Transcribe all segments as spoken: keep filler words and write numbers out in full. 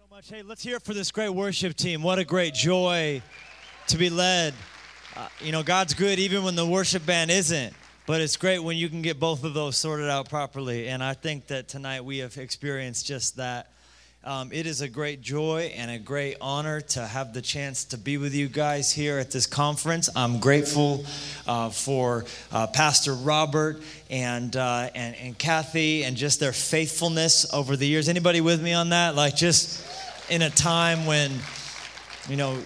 So much. Hey, let's hear it for this great worship team. What a great joy to be led. Uh, you know, God's good even when the worship band isn't, but it's great when you can get both of those sorted out properly. And I think that tonight we have experienced just that. Um, it is a great joy and a great honor to have the chance to be with you guys here at this conference. I'm grateful uh, for uh, Pastor Robert and, uh, and and Kathy and just their faithfulness over the years. Anybody with me on that? Like just in a time when, you know,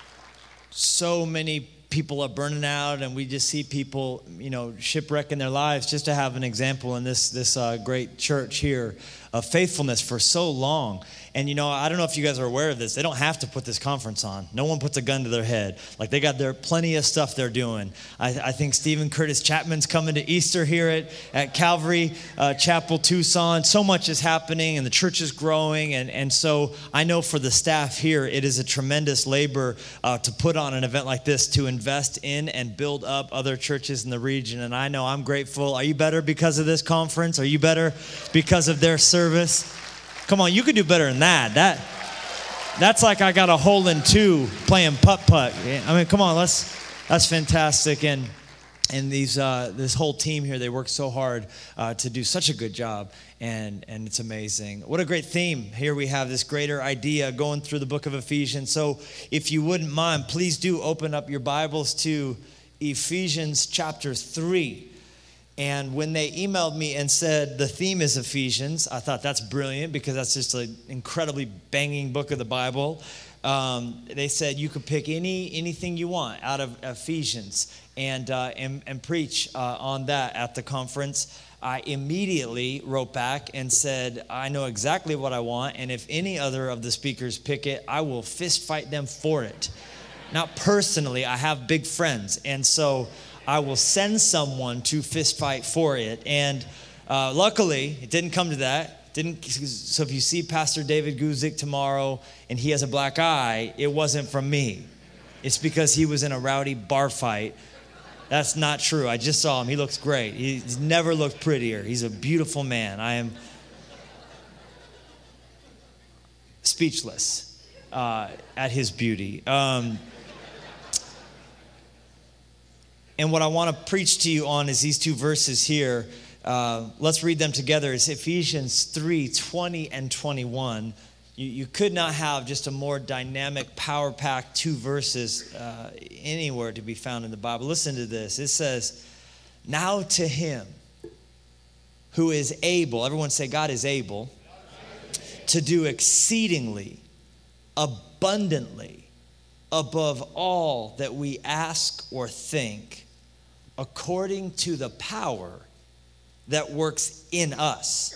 so many people are burning out and we just see people, you know, shipwrecking their lives, just to have an example in this, this uh, great church here of faithfulness for so long. And, you know, I don't know if you guys are aware of this. They don't have to put this conference on. No one puts a gun to their head. Like, they got their plenty of stuff they're doing. I, I think Stephen Curtis Chapman's coming to Easter here at, at Calvary uh, Chapel, Tucson. So much is happening, and the church is growing. And, and so I know for the staff here, it is a tremendous labor uh, to put on an event like this, to invest in and build up other churches in the region. And I know I'm grateful. Are you better because of this conference? Are you better because of their service? Come on, you could do better than that. That that's like I got a hole in two playing putt-putt. I mean, come on, let's that's fantastic. And and these uh, this whole team here, they work so hard uh, to do such a good job, and and it's amazing. What a great theme. Here we have this greater idea going through the book of Ephesians. So if you wouldn't mind, please do open up your Bibles to Ephesians chapter three. And when they emailed me and said the theme is Ephesians, I thought that's brilliant because that's just an incredibly banging book of the Bible. Um, they said you could pick any anything you want out of Ephesians and uh, and, and preach uh, on that at the conference. I immediately wrote back and said, I know exactly what I want, and if any other of the speakers pick it, I will fist fight them for it. Not personally, I have big friends, and so I will send someone to fist fight for it. And uh, luckily, it didn't come to that. Didn't. So if you see Pastor David Guzik tomorrow and he has a black eye, it wasn't from me. It's because he was in a rowdy bar fight. That's not true. I just saw him. He looks great. He's never looked prettier. He's a beautiful man. I am speechless uh, at his beauty. Um And what I want to preach to you on is these two verses here. Uh, let's read them together. It's Ephesians three, twenty and twenty-one. You, you could not have just a more dynamic, power-packed two verses uh, anywhere to be found in the Bible. Listen to this. It says, now to him who is able, everyone say God is able, to do exceedingly, abundantly, above all that we ask or think, according to the power that works in us.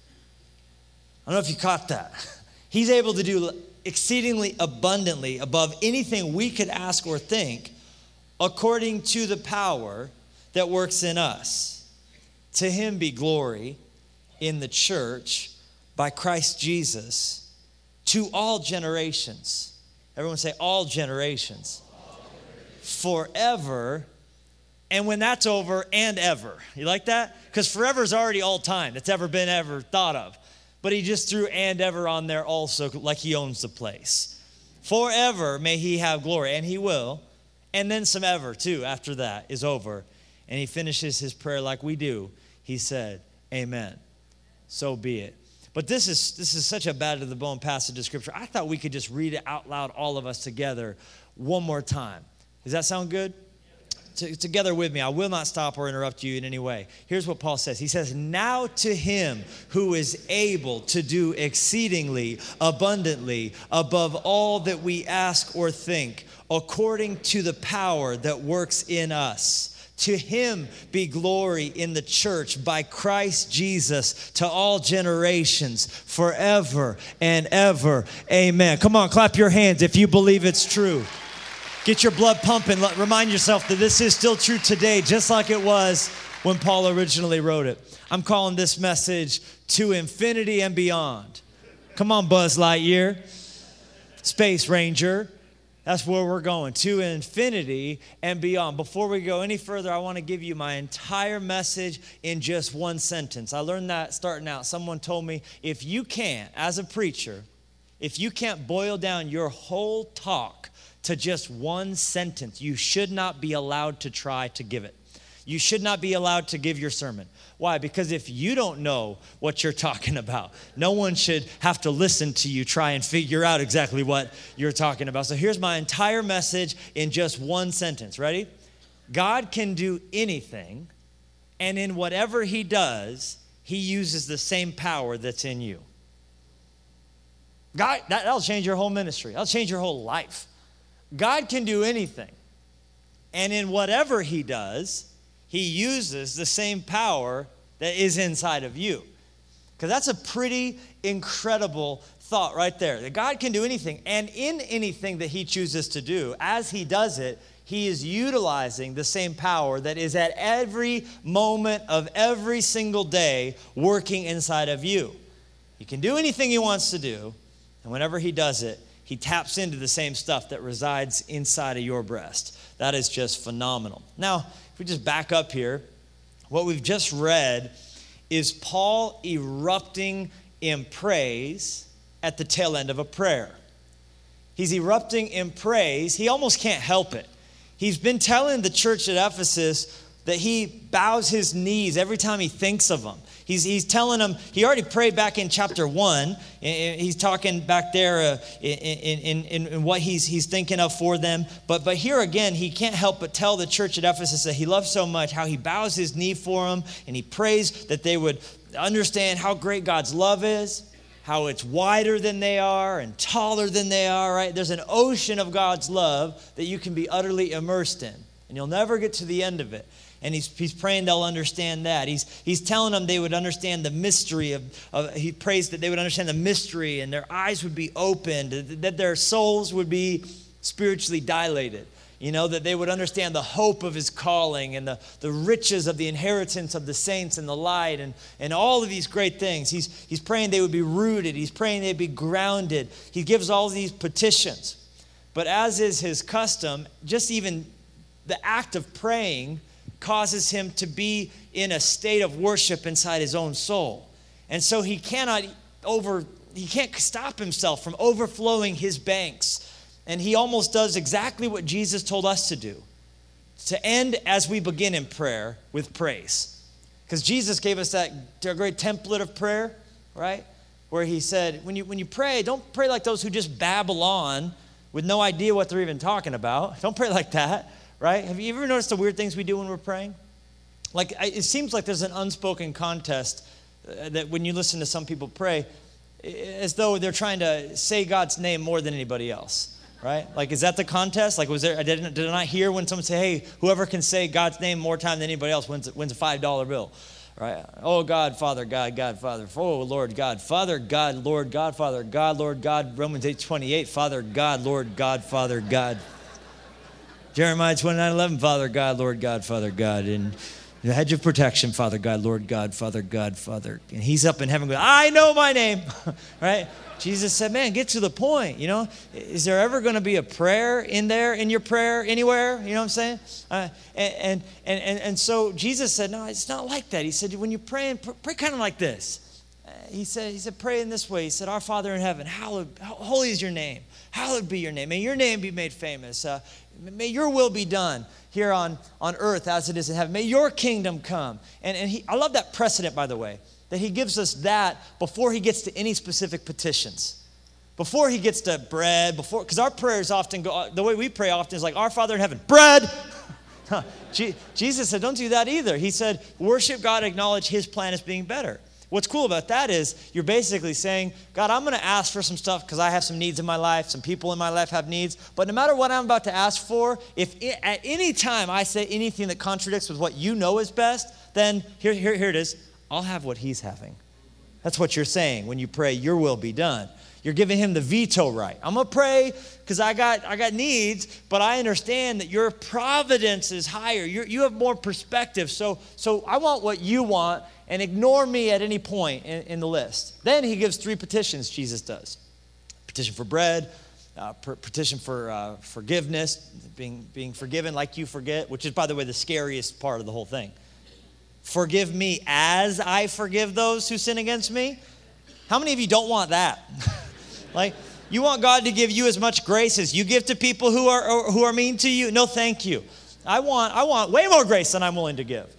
I don't know if you caught that. He's able to do exceedingly abundantly above anything we could ask or think, according to the power that works in us. To him be glory in the church by Christ Jesus to all generations. Everyone say all generations. All generations. Forever. And when that's over, and ever. You like that? Because forever is already all time that's ever been ever thought of. But he just threw and ever on there also, like he owns the place. Forever may he have glory, and he will. And then some ever, too, after that is over. And he finishes his prayer like we do. He said, amen. So be it. But this is this is such a bad-to-the-bone passage of Scripture. I thought we could just read it out loud, all of us together, one more time. Does that sound good? Together with me. I will not stop or interrupt you in any way. Here's what Paul says. He says, now to him who is able to do exceedingly abundantly above all that we ask or think, according to the power that works in us. To him be glory in the church by Christ Jesus to all generations, forever and ever. Amen. Come on, clap your hands if you believe it's true. Get your blood pumping. Remind yourself that this is still true today, just like it was when Paul originally wrote it. I'm calling this message To Infinity and Beyond. Come on, Buzz Lightyear. Space Ranger. That's where we're going, to infinity and beyond. Before we go any further, I want to give you my entire message in just one sentence. I learned that starting out. Someone told me, if you can't, as a preacher, if you can't boil down your whole talk to just one sentence, you should not be allowed to try to give it. You should not be allowed to give your sermon. Why? Because if you don't know what you're talking about, no one should have to listen to you try and figure out exactly what you're talking about. So here's my entire message in just one sentence. Ready? God can do anything, and in whatever he does, he uses the same power that's in you. God, that, that'll change your whole ministry. That'll change your whole life. God can do anything. And in whatever he does, he uses the same power that is inside of you. Because that's a pretty incredible thought right there. That God can do anything. And in anything that he chooses to do, as he does it, he is utilizing the same power that is at every moment of every single day working inside of you. He can do anything he wants to do. And whenever he does it, he taps into the same stuff that resides inside of your breast. That is just phenomenal. Now, if we just back up here, what we've just read is Paul erupting in praise at the tail end of a prayer. He's erupting in praise. He almost can't help it. He's been telling the church at Ephesus that he bows his knees every time he thinks of them. He's, he's telling them, he already prayed back in chapter one. He's talking back there uh, in, in, in, in what he's, he's thinking of for them. But, but here again, he can't help but tell the church at Ephesus that he loves so much, how he bows his knee for them, and he prays that they would understand how great God's love is, how it's wider than they are and taller than they are, right? There's an ocean of God's love that you can be utterly immersed in, and you'll never get to the end of it. And he's, he's praying they'll understand that. He's, he's telling them they would understand the mystery of, of, he prays that they would understand the mystery and their eyes would be opened, that their souls would be spiritually dilated. You know, that they would understand the hope of his calling and the, the riches of the inheritance of the saints and the light and, and all of these great things. He's, he's praying they would be rooted. He's praying they'd be grounded. He gives all these petitions. But as is his custom, just even the act of praying causes him to be in a state of worship inside his own soul. And so he cannot over, he can't stop himself from overflowing his banks. And he almost does exactly what Jesus told us to do, to end as we begin in prayer with praise. Because Jesus gave us that great template of prayer, right? Where he said, when you, when you pray, don't pray like those who just babble on with no idea what they're even talking about. Don't pray like that. Right? Have you ever noticed the weird things we do when we're praying? Like, it seems like there's an unspoken contest uh, that when you listen to some people pray, as though they're trying to say God's name more than anybody else, right? Like, is that the contest? Like, was there, I didn't, did I not hear when someone say, hey, whoever can say God's name more time than anybody else wins, wins a five dollar bill, right? Oh, God, Father, God, God, Father. Oh, Lord, God, Father, God, Lord, God, Father, God, Lord, God. Romans eight twenty-eight, Father, God, Lord, God, Father, God. Jeremiah twenty-nine eleven, Father God, Lord God, Father God. And the hedge of protection, Father God, Lord God, Father God, Father. And he's up in heaven going, I know my name, right? Jesus said, man, get to the point, you know. Is there ever going to be a prayer in there, in your prayer, anywhere? You know what I'm saying? Uh, and, and, and, and so Jesus said, no, it's not like that. He said, when you're praying, pray kind of like this. Uh, he said, he said, pray in this way. He said, our Father in heaven, hallowed, holy is your name. Hallowed be your name. May your name be made famous. Uh, May your will be done here on, on earth as it is in heaven. May your kingdom come. And, and he, I love that precedent, by the way, that he gives us that before he gets to any specific petitions. Before he gets to bread, before, because our prayers often go, the way we pray often is like, our Father in heaven, bread. Jesus said, don't do that either. He said, worship God, acknowledge his plan as being better. What's cool about that is you're basically saying, God, I'm going to ask for some stuff because I have some needs in my life. Some people in my life have needs. But no matter what I'm about to ask for, if it, at any time I say anything that contradicts with what you know is best, then here, here, here it is. I'll have what he's having. That's what you're saying when you pray, your will be done. You're giving him the veto right. I'm going to pray because I got I got needs, but I understand that your providence is higher. You're, you have more perspective. So, so I want what you want, and ignore me at any point in, in the list. Then he gives three petitions, Jesus does. Petition for bread, uh, petition for uh, forgiveness, being, being forgiven like you forget, which is, by the way, the scariest part of the whole thing. Forgive me as I forgive those who sin against me. How many of you don't want that? Like, You want God to give you as much grace as you give to people who are who are mean to you? No, thank you. I want I want way more grace than I'm willing to give.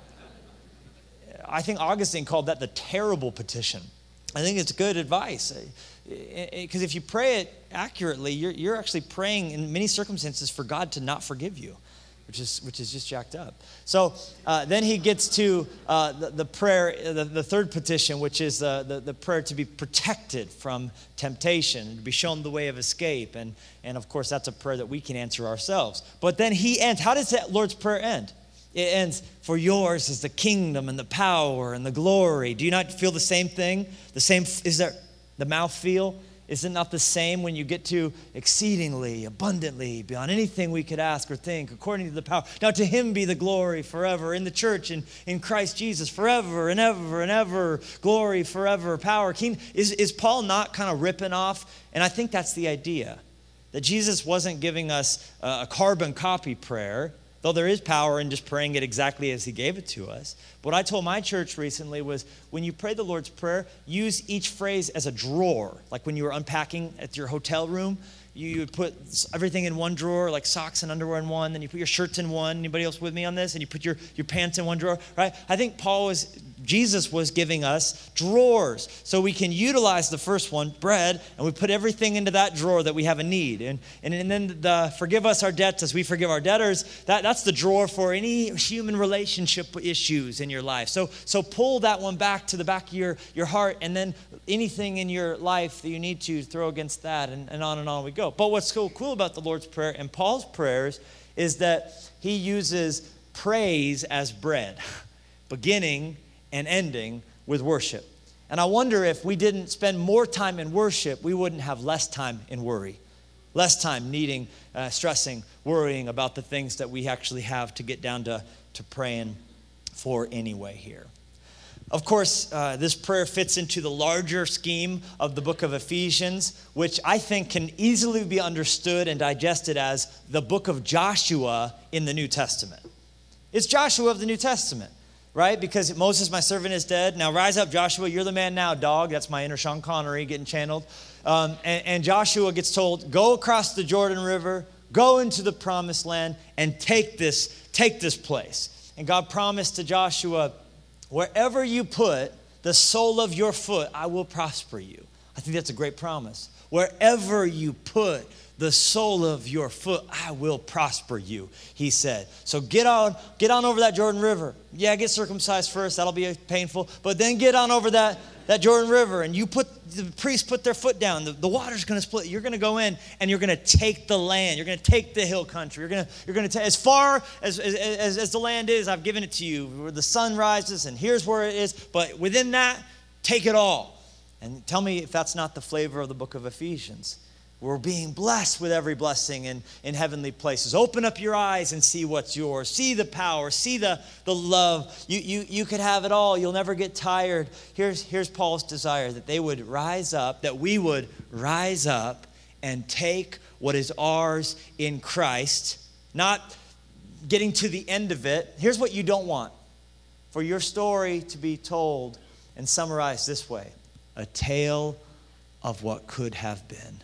I think Augustine called that the terrible petition. I think it's good advice. Because if you pray it accurately, you're, you're actually praying in many circumstances for God to not forgive you, which is which is just jacked up. So uh, then he gets to uh, the, the prayer, the, the third petition, which is uh, the, the prayer to be protected from temptation, to be shown the way of escape. And, and of course, that's a prayer that we can answer ourselves. But then he ends. How does that Lord's Prayer end? It ends, for yours is the kingdom and the power and the glory. Do you not feel the same thing? The same, is there the mouthfeel? Is it not the same when you get to exceedingly, abundantly, beyond anything we could ask or think, according to the power? Now to him be the glory forever in the church and in Christ Jesus forever and ever and ever. Glory forever, power. King. Is, is Paul not kind of ripping off? And I think that's the idea, that Jesus wasn't giving us a carbon copy prayer, though there is power in just praying it exactly as he gave it to us. What I told my church recently was, when you pray the Lord's Prayer, use each phrase as a drawer. Like when you were unpacking at your hotel room, you would put everything in one drawer, like socks and underwear in one, then you put your shirts in one. Anybody else with me on this? And you put your, your pants in one drawer, right? I think Paul was, Jesus was giving us drawers so we can utilize the first one, bread, and we put everything into that drawer that we have a need. And, and, and then the forgive us our debts as we forgive our debtors, that, that's the drawer for any human relationship issues in your life. So, so pull that one back to the back of your, your heart, and then anything in your life that you need to throw against that, and, and on and on we go. But what's so cool about the Lord's Prayer and Paul's prayers is that he uses praise as bread, beginning and ending with worship. And I wonder if we didn't spend more time in worship, we wouldn't have less time in worry, less time needing, uh, stressing, worrying about the things that we actually have to get down to, to praying for anyway here. Of course, uh, this prayer fits into the larger scheme of the book of Ephesians, which I think can easily be understood and digested as the book of Joshua in the New Testament. It's Joshua of the New Testament, right? Because Moses, my servant, is dead. Now rise up, Joshua. You're the man now, dog. That's my inner Sean Connery getting channeled. Um, and, and Joshua gets told, go across the Jordan River, go into the promised land, and take this, take this place. And God promised to Joshua, wherever you put the sole of your foot, I will prosper you. I think that's a great promise. Wherever you put the sole of your foot, I will prosper you, he said. So get on, get on over that Jordan River. Yeah, get circumcised first. That'll be painful. But then get on over that, that Jordan River, and you put, the priests put their foot down. The, the water's going to split. You're going to go in, and you're going to take the land. You're going to take the hill country. You're going to, you're going to take, as far as, as, as, as the land is, I've given it to you, where the sun rises, and here's where it is. But within that, take it all. And tell me if that's not the flavor of the book of Ephesians. We're being blessed with every blessing in, in heavenly places. Open up your eyes and see what's yours. See the power. See the, the love. You, you, you could have it all. You'll never get tired. Here's, here's Paul's desire, that they would rise up, that we would rise up and take what is ours in Christ, not getting to the end of it. Here's what you don't want. For your story to be told and summarized this way: a tale of what could have been.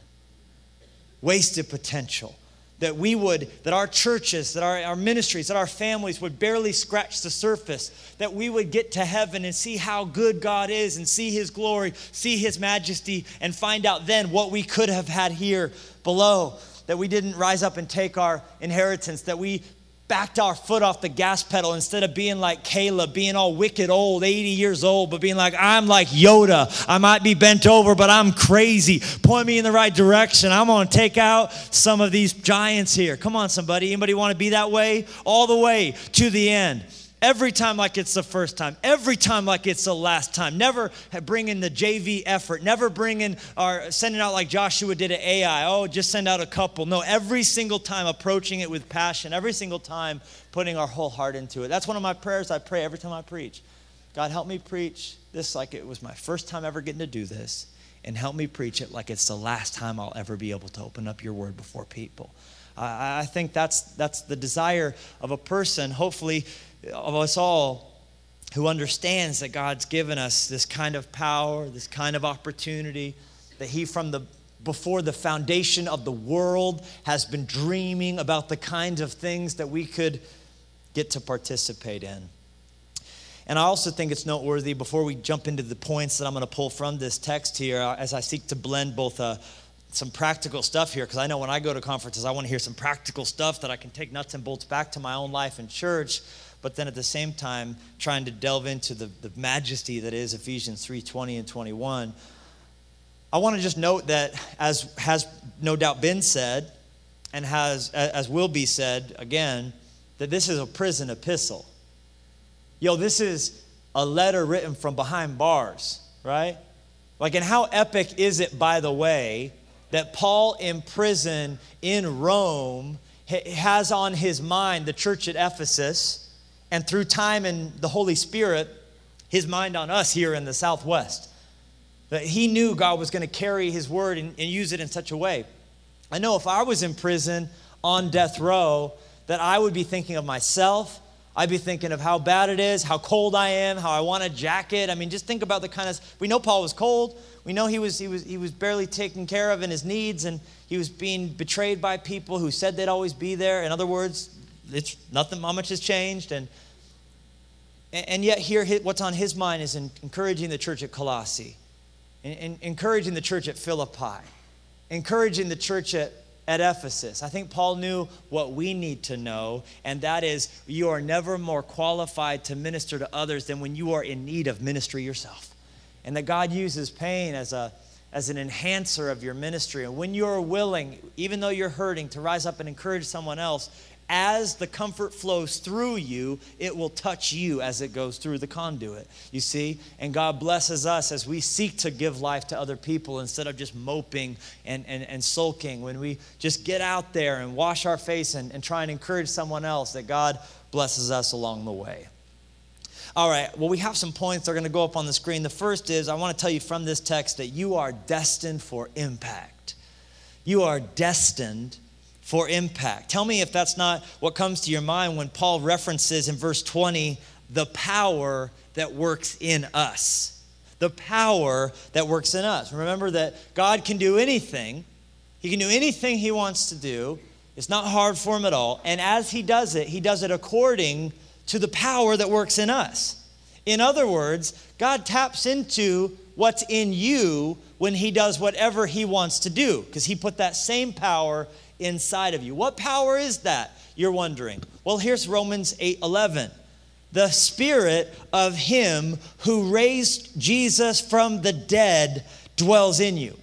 Wasted potential. That we would, that our churches, that our, our ministries, that our families would barely scratch the surface. That we would get to heaven and see how good God is and see his glory, see his majesty, and find out then what we could have had here below. That we didn't rise up and take our inheritance. That we backed our foot off the gas pedal instead of being like Caleb, being all wicked old, eighty years old, but being like, I'm like Yoda. I might be bent over, but I'm crazy. Point me in the right direction. I'm going to take out some of these giants here. Come on, somebody. Anybody want to be that way? All the way to the end. Every time like it's the first time. Every time like it's the last time. Never bringing the J V effort. Never bringing or sending out like Joshua did at Ai. Oh, just send out a couple. No, every single time approaching it with passion. Every single time putting our whole heart into it. That's one of my prayers I pray every time I preach. God, help me preach this like it was my first time ever getting to do this. And help me preach it like it's the last time I'll ever be able to open up your word before people. I, I think that's that's the desire of a person, hopefully, of us all, who understands that God's given us this kind of power, this kind of opportunity, that he from the before the foundation of the world, has been dreaming about the kinds of things that we could get to participate in. And I also think it's noteworthy, before we jump into the points that I'm going to pull from this text here, as I seek to blend both uh, some practical stuff here, because I know when I go to conferences, I want to hear some practical stuff that I can take nuts and bolts back to my own life in church, but then at the same time, trying to delve into the, the majesty that is Ephesians three twenty and twenty-one. I want to just note that, as has no doubt been said, and has as will be said again, that this is a prison epistle. Yo, this is a letter written from behind bars, right? Like, and how epic is it, by the way, that Paul in prison in Rome has on his mind the church at Ephesus, and through time and the Holy Spirit, his mind on us here in the Southwest. That he knew God was going to carry his word and, and use it in such a way. I know if I was in prison on death row, that I would be thinking of myself. I'd be thinking of how bad it is, how cold I am, how I want a jacket. I mean, just think about the kind of, we know Paul was cold. We know he was he was he was barely taken care of in his needs, and he was being betrayed by people who said they'd always be there. In other words, it's nothing, not much has changed. And and yet here, what's on his mind is encouraging the church at Colossae, and encouraging the church at Philippi, encouraging the church at At Ephesus. I think Paul knew what we need to know, and that is, you are never more qualified to minister to others than when you are in need of ministry yourself. And that God uses pain as a as an enhancer of your ministry. And when you're willing, even though you're hurting, to rise up and encourage someone else, as the comfort flows through you, it will touch you as it goes through the conduit, you see? And God blesses us as we seek to give life to other people instead of just moping and, and, and sulking. When we just get out there and wash our face and, and try and encourage someone else, that God blesses us along the way. All right, well, we have some points that are going to go up on the screen. The first is, I want to tell you from this text that you are destined for impact. You are destined for impact. Tell me if that's not what comes to your mind when Paul references in verse twenty the power that works in us. The power that works in us. Remember that God can do anything. He can do anything he wants to do. It's not hard for him at all. And as he does it, he does it according to the power that works in us. In other words, God taps into what's in you when he does whatever he wants to do, because he put that same power inside of you. What power is that, you're wondering? Well, here's Romans eight eleven. The Spirit of him who raised Jesus from the dead dwells in you.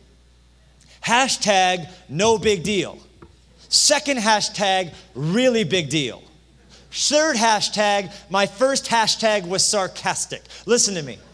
Hashtag no big deal. Second hashtag, really big deal. Third hashtag, my first hashtag was sarcastic. Listen to me.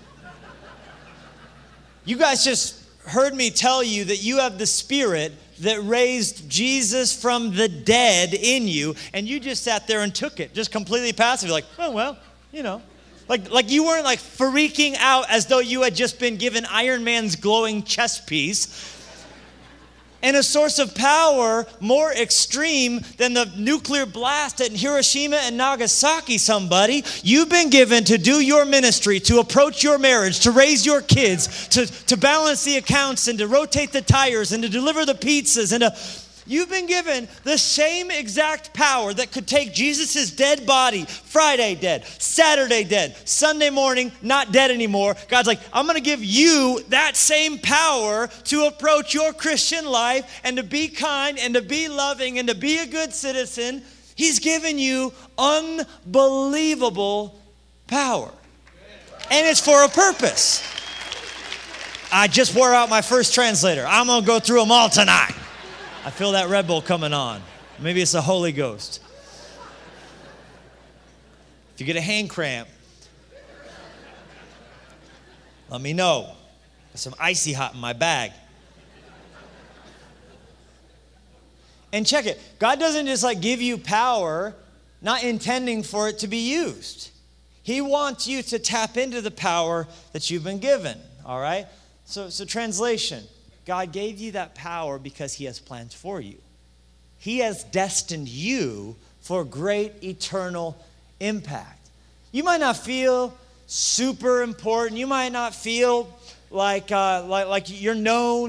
You guys just heard me tell you that you have the Spirit that raised Jesus from the dead in you, and you just sat there and took it, just completely passive, like, oh, well, you know. Like, like you weren't like freaking out as though you had just been given Iron Man's glowing chest piece. And a source of power more extreme than the nuclear blast at Hiroshima and Nagasaki, somebody. You've been given to do your ministry, to approach your marriage, to raise your kids, to, to balance the accounts, and to rotate the tires, and to deliver the pizzas, and to... You've been given the same exact power that could take Jesus' dead body, Friday dead, Saturday dead, Sunday morning, not dead anymore. God's like, I'm going to give you that same power to approach your Christian life and to be kind and to be loving and to be a good citizen. He's given you unbelievable power. And it's for a purpose. I just wore out my first translator. I'm going to go through them all tonight. I feel that Red Bull coming on. Maybe it's the Holy Ghost. If you get a hand cramp, let me know. There's some icy hot in my bag. And check it. God doesn't just like give you power, not intending for it to be used. He wants you to tap into the power that you've been given. All right? So, so translation. God gave you that power because he has plans for you. He has destined you for great eternal impact. You might not feel super important. You might not feel like, uh, like, like you're known.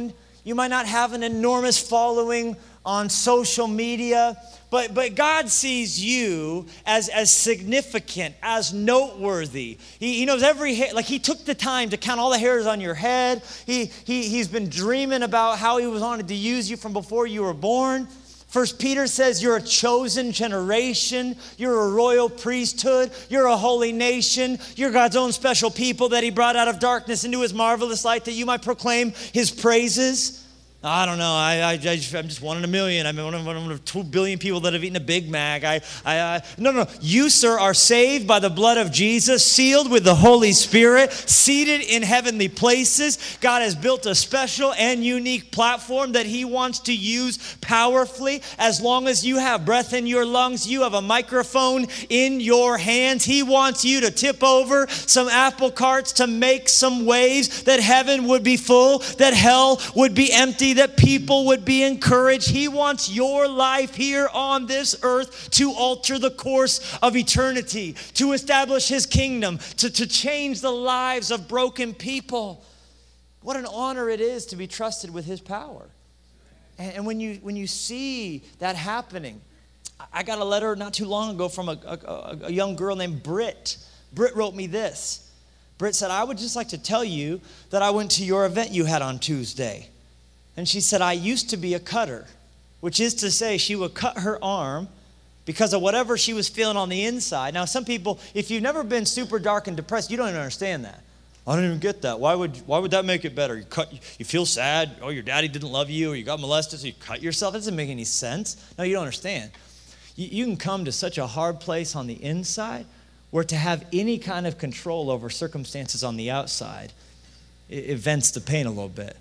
You might not have an enormous following on social media, but, but God sees you as, as significant, as noteworthy. He, he knows every hair, like he took the time to count all the hairs on your head. He, he, he's been dreaming about how he was wanted to use you from before you were born. First Peter says you're a chosen generation, you're a royal priesthood, you're a holy nation, you're God's own special people that he brought out of darkness into his marvelous light that you might proclaim his praises. I don't know. I, I, I just, I'm just one in a million. I'm one of, one of two billion people that have eaten a Big Mac. I, I, I, no, no. You, sir, are saved by the blood of Jesus, sealed with the Holy Spirit, seated in heavenly places. God has built a special and unique platform that he wants to use powerfully. As long as you have breath in your lungs, you have a microphone in your hands. He wants you to tip over some apple carts to make some waves, that heaven would be full, that hell would be empty, that people would be encouraged. He wants your life here on this earth to alter the course of eternity, to establish his kingdom, to, to change the lives of broken people. What an honor it is to be trusted with his power. And, and when you when you see that happening, I got a letter not too long ago from a, a, a young girl named Britt. Britt wrote me this. Britt said, I would just like to tell you that I went to your event you had on Tuesday. And she said, I used to be a cutter, which is to say she would cut her arm because of whatever she was feeling on the inside. Now, some people, if you've never been super dark and depressed, you don't even understand that. I don't even get that. Why would why would that make it better? You cut, you feel sad. Oh, your daddy didn't love you, or you got molested, so you cut yourself. That doesn't make any sense. No, you don't understand. You, you can come to such a hard place on the inside where to have any kind of control over circumstances on the outside, it, it vents the pain a little bit.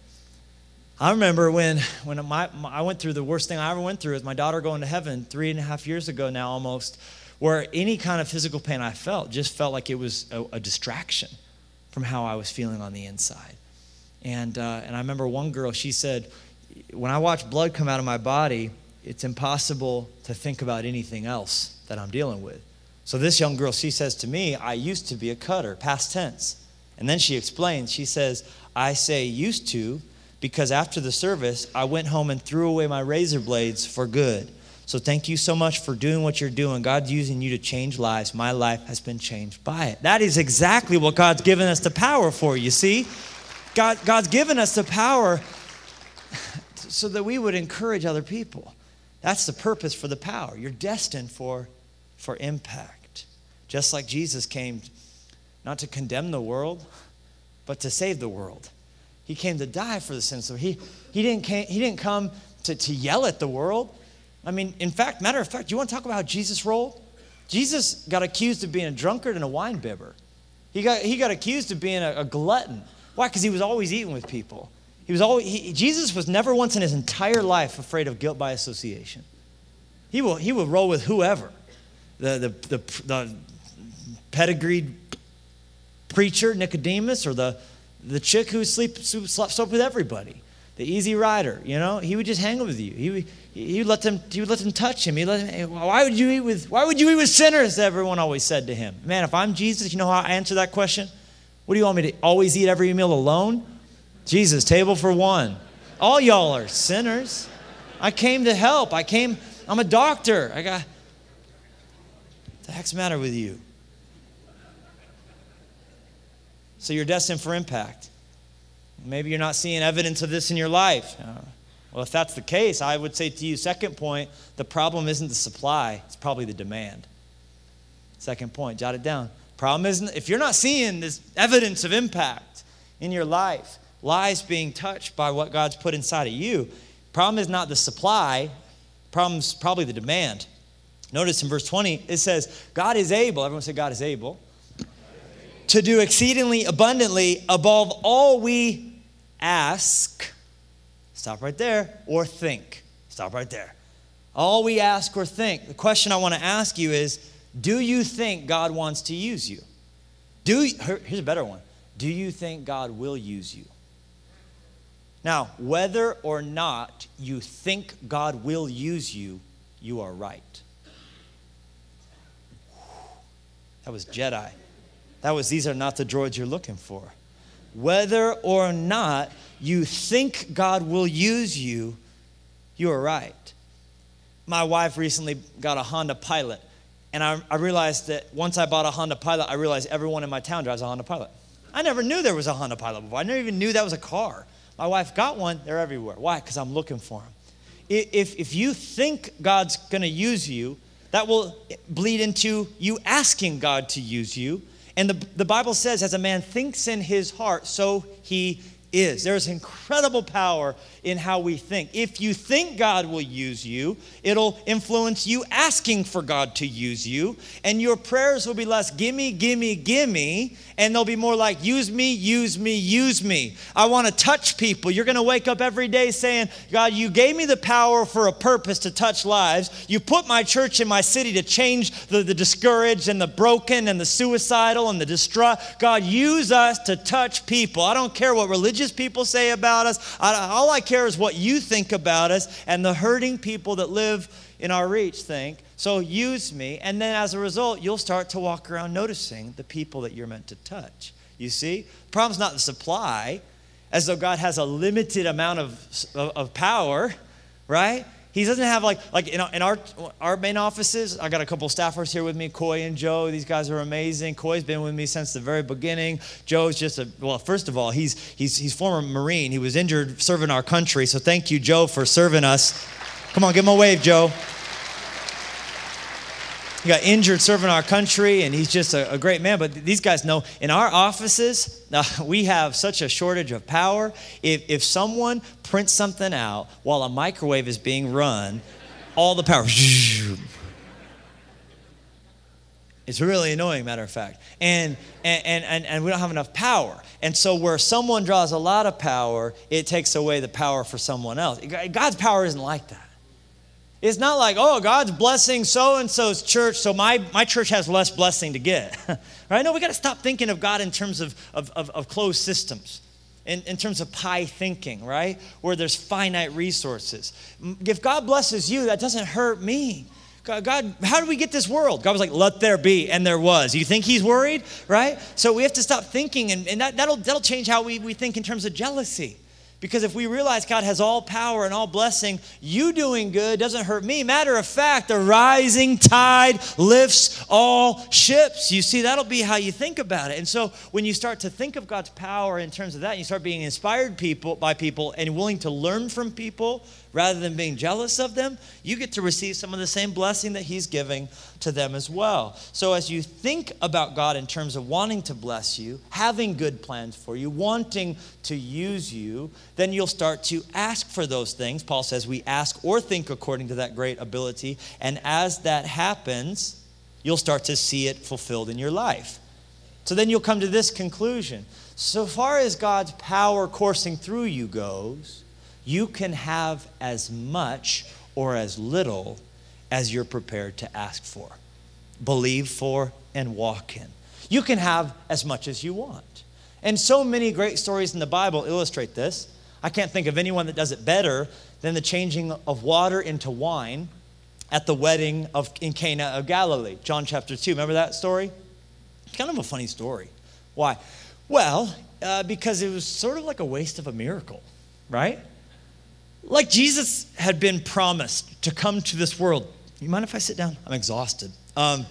I remember when, when my, my, I went through the worst thing I ever went through with my daughter going to heaven three and a half years ago now almost, where any kind of physical pain I felt just felt like it was a, a distraction from how I was feeling on the inside. And, uh, and I remember one girl, she said, when I watch blood come out of my body, it's impossible to think about anything else that I'm dealing with. So this young girl, she says to me, I used to be a cutter, past tense. And then she explains, she says, I say used to, because after the service, I went home and threw away my razor blades for good. So thank you so much for doing what you're doing. God's using you to change lives. My life has been changed by it. That is exactly what God's given us the power for, you see. God, God's given us the power so that we would encourage other people. That's the purpose for the power. You're destined for, for impact. Just like Jesus came not to condemn the world, but to save the world. He came to die for the sins. So he, he, didn't, came, he didn't come to, to yell at the world. I mean, in fact, matter of fact, you want to talk about how Jesus rolled? Jesus got accused of being a drunkard and a wine bibber. He got, he got accused of being a, a glutton. Why? Because he was always eating with people. He was always, he, Jesus was never once in his entire life afraid of guilt by association. He will, he will roll with whoever. The, the, the, the pedigreed preacher, Nicodemus, or the The chick who sleep, slept with everybody, the easy rider, you know, he would just hang with you. He would, he would let them, he would let them touch him. He let them, why would you eat with, why would you eat with sinners? Everyone always said to him. Man, if I'm Jesus, you know how I answer that question? What do you want me to always eat every meal alone? Jesus, table for one. All y'all are sinners. I came to help. I came, I'm a doctor. I got, what the heck's the matter with you? So you're destined for impact. Maybe you're not seeing evidence of this in your life. Uh, well, if that's the case, I would say to you, second point, the problem isn't the supply, it's probably the demand. Second point, jot it down. Problem isn't, if you're not seeing this evidence of impact in your life, lives being touched by what God's put inside of you, problem is not the supply, problem's probably the demand. Notice in verse twenty, it says, God is able, everyone say God is able, to do exceedingly abundantly above all we ask, stop right there, or think. Stop right there. All we ask or think. The question I want to ask you is, do you think God wants to use you? Do you, here's a better one. Do you think God will use you? Now, whether or not you think God will use you, you are right. That was Jedi. That was, these are not the droids you're looking for. whether or not you think God will use you, you are right. My wife recently got a Honda Pilot, and I, I realized that once I bought a Honda Pilot, I realized everyone in my town drives a Honda Pilot. I never knew there was a Honda Pilot before. I never even knew that was a car. My wife got one. They're everywhere. Why? Because I'm looking for them. If, if you think God's going to use you, that will bleed into you asking God to use you. And the, the Bible says, as a man thinks in his heart, so he is. There's incredible power in how we think. If you think God will use you, it'll influence you asking for God to use you. And your prayers will be less gimme, gimme, gimme. And they'll be more like, use me, use me, use me. I want to touch people. You're going to wake up every day saying, God, you gave me the power for a purpose to touch lives. You put my church in my city to change the, the discouraged and the broken and the suicidal and the distraught. God, use us to touch people. I don't care what religious people say about us. I, all I care is what you think about us and the hurting people that live in our reach think. So use me, and then as a result, you'll start to walk around noticing the people that you're meant to touch. You see? The problem's not the supply, as though God has a limited amount of, of, of power, right? He doesn't have like, like in, our, in our, our main offices, I got a couple staffers here with me, Coy and Joe. These guys are amazing. Coy's been with me since the very beginning. Joe's just a, well, first of all, he's, he's, he's former Marine. He was injured serving our country, so thank you, Joe, for serving us. Come on, give him a wave, Joe. He got injured serving our country, and he's just a, a great man. But these guys know in our offices, uh, we have such a shortage of power. If, if someone prints something out while a microwave is being run, all the power. It's really annoying, matter of fact. And, and, and, and we don't have enough power. And so where someone draws a lot of power, it takes away the power for someone else. God's power isn't like that. It's not like, oh, God's blessing so-and-so's church, so my, my church has less blessing to get. Right? No, we got to stop thinking of God in terms of, of, of, of closed systems, in, in terms of pie thinking, right? Where there's finite resources. If God blesses you, that doesn't hurt me. God, God, how did we get this world? God was like, let there be, and there was. You think he's worried, right? So we have to stop thinking, and, and that, that'll, that'll change how we, we think in terms of jealousy. Because if we realize God has all power and all blessing, you doing good doesn't hurt me. Matter of fact, the rising tide lifts all ships. You see, that'll be how you think about it. And so when you start to think of God's power in terms of that, you start being inspired people by people and willing to learn from people rather than being jealous of them, you get to receive some of the same blessing that he's giving to them as well. So as you think about God in terms of wanting to bless you, having good plans for you, wanting to use you, then you'll start to ask for those things. Paul says we ask or think according to that great ability. And as that happens, you'll start to see it fulfilled in your life. So then you'll come to this conclusion. So far as God's power coursing through you goes, you can have as much or as little as you're prepared to ask for, believe for, and walk in. You can have as much as you want. And so many great stories in the Bible illustrate this. I can't think of anyone that does it better than the changing of water into wine at the wedding of in Cana of Galilee, John chapter two. Remember that story? It's kind of a funny story. Why? Well, uh, because it was sort of like a waste of a miracle, right? Like Jesus had been promised to come to this world. You mind if I sit down? I'm exhausted. Um,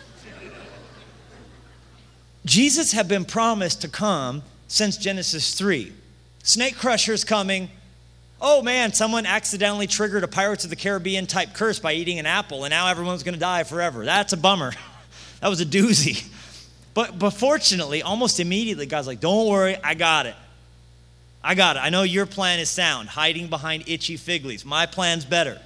Jesus had been promised to come since Genesis three. Snake crusher's coming. Oh man, someone accidentally triggered a Pirates of the Caribbean type curse by eating an apple, and now everyone's going to die forever. That's a bummer. That was a doozy. But, but fortunately, almost immediately, God's like, don't worry, I got it. I got it. I know your plan is sound, hiding behind itchy fig leaves. My plan's better.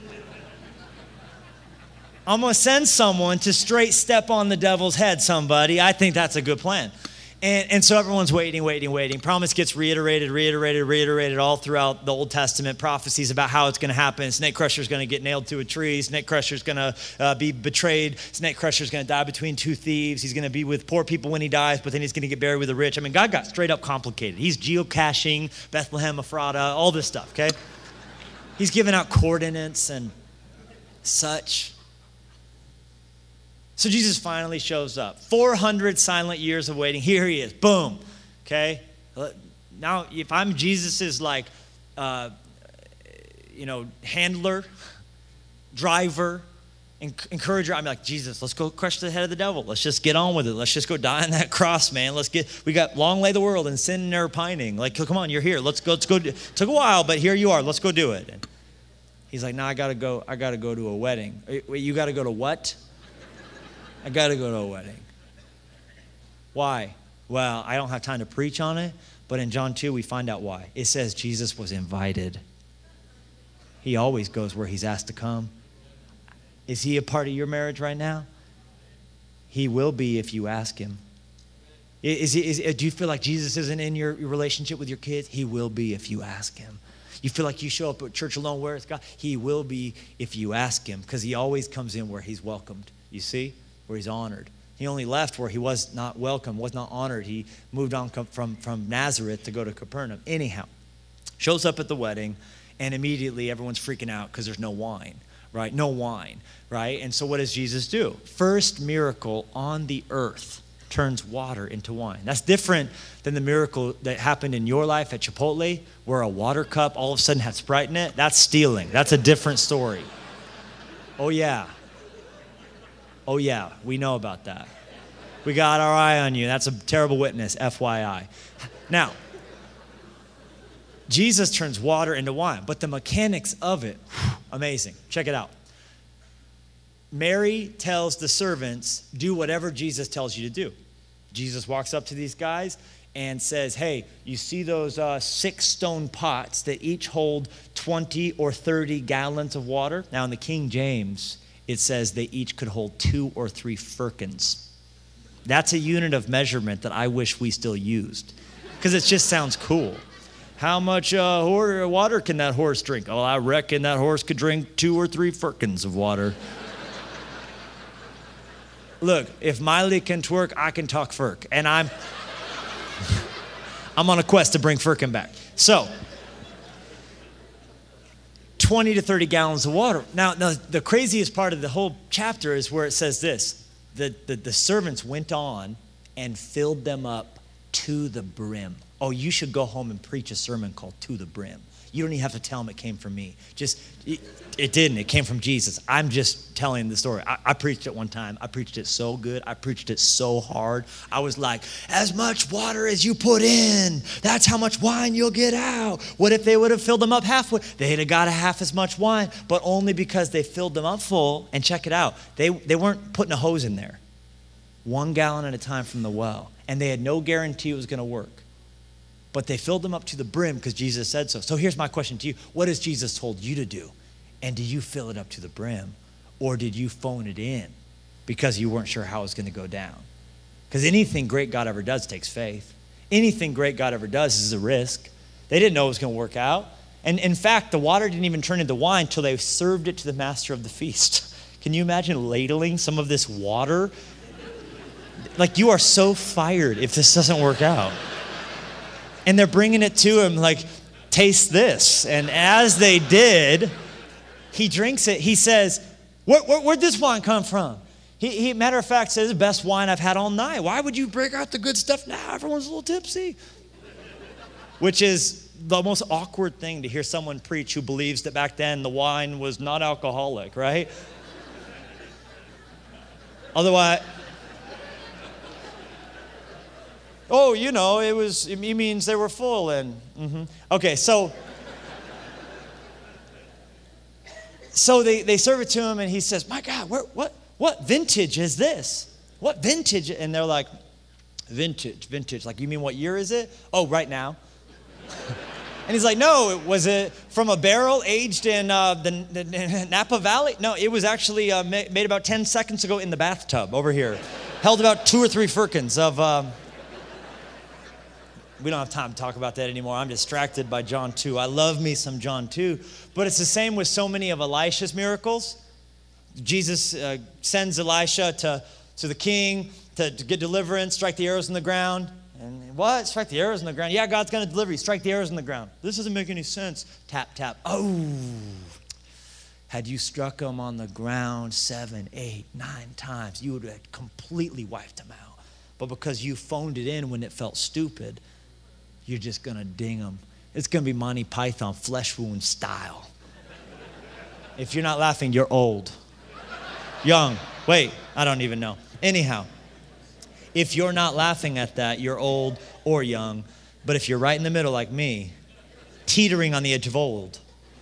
I'm going to send someone to straight step on the devil's head, somebody. I think that's a good plan. And, and so everyone's waiting, waiting, waiting. Promise gets reiterated, reiterated, reiterated all throughout the Old Testament. Prophecies about how it's going to happen. Snake crusher's going to get nailed to a tree. Snake crusher's going to uh, be betrayed. Snake crusher's going to die between two thieves. He's going to be with poor people when he dies, but then he's going to get buried with the rich. I mean, God got straight up complicated. He's geocaching, Bethlehem, Ephrata, all this stuff, okay? He's giving out coordinates and such. So Jesus finally shows up. four hundred silent years of waiting. Here he is. Boom. Okay? Now, if I'm Jesus's like, uh, you know, handler, driver, encourager, I'm like, Jesus, let's go crush the head of the devil. Let's just get on with it. Let's just go die on that cross, man. Let's get, we got long lay the world and sin and error pining. Like, come on, you're here. Let's go, let's go. It took a while, but here you are. Let's go do it. And he's like, no, I got to go. I got to go to a wedding. Wait, you got to go to what? I got to go to a wedding. Why? Well, I don't have time to preach on it, but in John two, we find out why. It says Jesus was invited. He always goes where he's asked to come. Is he a part of your marriage right now? He will be if you ask him. Is, is, is, do you feel like Jesus isn't in your, your relationship with your kids? He will be if you ask him. You feel like you show up at church alone, where is God? He will be if you ask him, because he always comes in where he's welcomed. You see? Where he's honored. He only left where he was not welcome, was not honored. He moved on from, from Nazareth to go to Capernaum. Anyhow, shows up at the wedding, and immediately everyone's freaking out because there's no wine. Right? No wine, right? And so what does Jesus do? First miracle on the earth, turns water into wine. That's different than the miracle that happened in your life at Chipotle, where a water cup all of a sudden had Sprite in it. That's stealing. That's a different story. Oh yeah. Oh yeah, we know about that. We got our eye on you. That's a terrible witness, F Y I. Now, Jesus turns water into wine, but the mechanics of it, amazing. Check it out. Mary tells the servants, do whatever Jesus tells you to do. Jesus walks up to these guys and says, hey, you see those uh, six stone pots that each hold twenty or thirty gallons of water? Now in the King James, it says they each could hold two or three firkins. That's a unit of measurement that I wish we still used, because it just sounds cool. How much uh, water can that horse drink? Oh, I reckon that horse could drink two or three firkins of water. Look, if Miley can twerk, I can talk Firk. And I'm I'm on a quest to bring Firkin back. So, twenty to thirty gallons of water. Now, now, the craziest part of the whole chapter is where it says this. The, the, the servants went on and filled them up to the brim. Oh, you should go home and preach a sermon called To the Brim. You don't even have to tell them it came from me. Just, it, it didn't. It came from Jesus. I'm just telling the story. I, I preached it one time. I preached it so good. I preached it so hard. I was like, as much water as you put in, that's how much wine you'll get out. What if they would have filled them up halfway? They'd have got a half as much wine, but only because they filled them up full. And check it out. They, they weren't putting a hose in there. One gallon at a time from the well. And they had no guarantee it was going to work. But they filled them up to the brim because Jesus said so. So here's my question to you. What has Jesus told you to do? And do you fill it up to the brim? Or did you phone it in because you weren't sure how it was going to go down? Because anything great God ever does takes faith. Anything great God ever does is a risk. They didn't know it was going to work out. And in fact, the water didn't even turn into wine until they served it to the master of the feast. Can you imagine ladling some of this water? Like, you are so fired if this doesn't work out. And they're bringing it to him like, taste this. And as they did, he drinks it. He says, where, where, where'd this wine come from? He, he, matter of fact, says, the best wine I've had all night. Why would you break out the good stuff now? Everyone's a little tipsy. Which is the most awkward thing to hear someone preach who believes that back then the wine was not alcoholic, right? Otherwise... Oh, you know, it was, it means they were full and, mm-hmm. Okay, so, so they, they serve it to him and he says, my God, where, what, what vintage is this? What vintage? And they're like, vintage, vintage. Like, you mean what year is it? Oh, right now. And he's like, no, was it from a barrel aged in uh, the, the Napa Valley? No, it was actually uh, made about ten seconds ago in the bathtub over here. Held about two or three firkins of... Um, We don't have time to talk about that anymore. I'm distracted by John two. I love me some John two. But it's the same with so many of Elisha's miracles. Jesus uh, sends Elisha to, to the king to, to get deliverance, strike the arrows in the ground. And what? Strike the arrows in the ground? Yeah, God's going to deliver you. Strike the arrows in the ground. This doesn't make any sense. Tap, tap. Oh. Had you struck them on the ground seven, eight, nine times, you would have completely wiped them out. But because you phoned it in when it felt stupid, you're just going to ding them. It's going to be Monty Python flesh wound style. If you're not laughing, you're old. Young. Wait, I don't even know. Anyhow, if you're not laughing at that, you're old or young. But if you're right in the middle like me, teetering on the edge of old,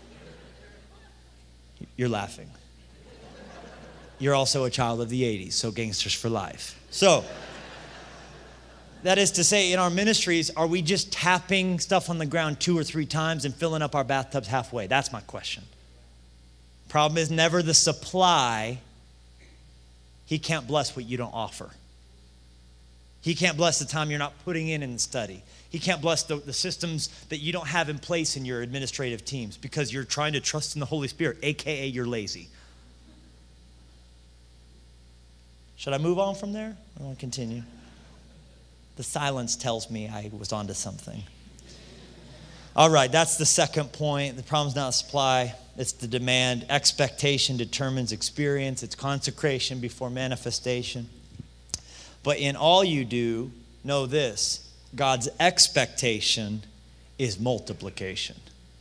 you're laughing. You're also a child of the eighties, so gangsters for life. So, that is to say, in our ministries, are we just tapping stuff on the ground two or three times and filling up our bathtubs halfway? That's my question. Problem is never the supply. He can't bless what you don't offer. He can't bless the time you're not putting in in study. He can't bless the, the systems that you don't have in place in your administrative teams because you're trying to trust in the Holy Spirit, a k a you're lazy. Should I move on from there? I want to continue. The silence tells me I was onto something. All right, that's the second point. The problem's not supply, it's the demand. Expectation determines experience. It's consecration before manifestation. But in all you do, know this, God's expectation is multiplication.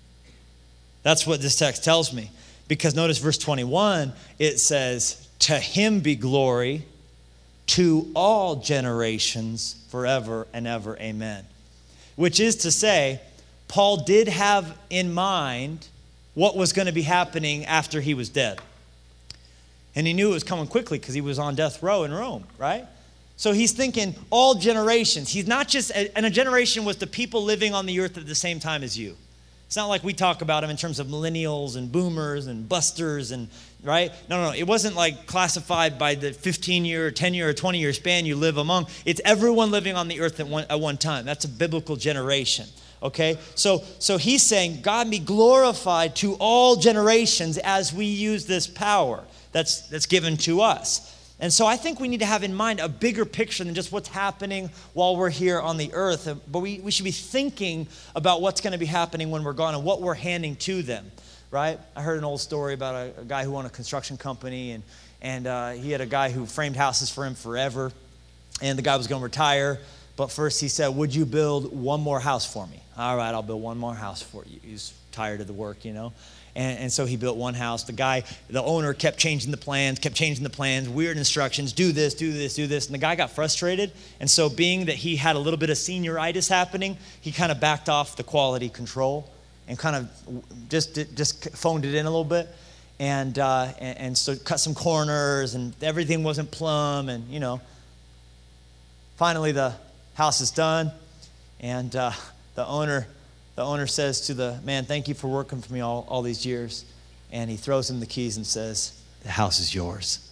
That's what this text tells me. Because notice verse twenty-one, it says, to him be glory to all generations forever and ever, amen. Which is to say, Paul did have in mind what was going to be happening after he was dead. And he knew it was coming quickly because he was on death row in Rome, right? So he's thinking all generations. He's not just, and a generation was the people living on the earth at the same time as you. It's not like we talk about them in terms of millennials and boomers and busters and, right? No, no, no. It wasn't like classified by the fifteen-year, ten-year, or twenty-year span you live among. It's everyone living on the earth at one, at one time. That's a biblical generation, okay? So, so he's saying, God be glorified to all generations as we use this power that's, that's given to us. And so I think we need to have in mind a bigger picture than just what's happening while we're here on the earth. But we, we should be thinking about what's going to be happening when we're gone and what we're handing to them, right? I heard an old story about a, a guy who owned a construction company, and, and uh, he had a guy who framed houses for him forever. And the guy was going to retire. But first he said, would you build one more house for me? All right, I'll build one more house for you. He's tired of the work, you know. And, and so he built one house. The guy, the owner kept changing the plans, kept changing the plans, weird instructions, do this, do this, do this. And the guy got frustrated. And so being that he had a little bit of senioritis happening, he kind of backed off the quality control and kind of just, just phoned it in a little bit. And, uh, and, and so cut some corners, and everything wasn't plumb. And, you know, finally the house is done. And uh, the owner... The owner says to the man, thank you for working for me all, all these years. And he throws him the keys and says, the house is yours.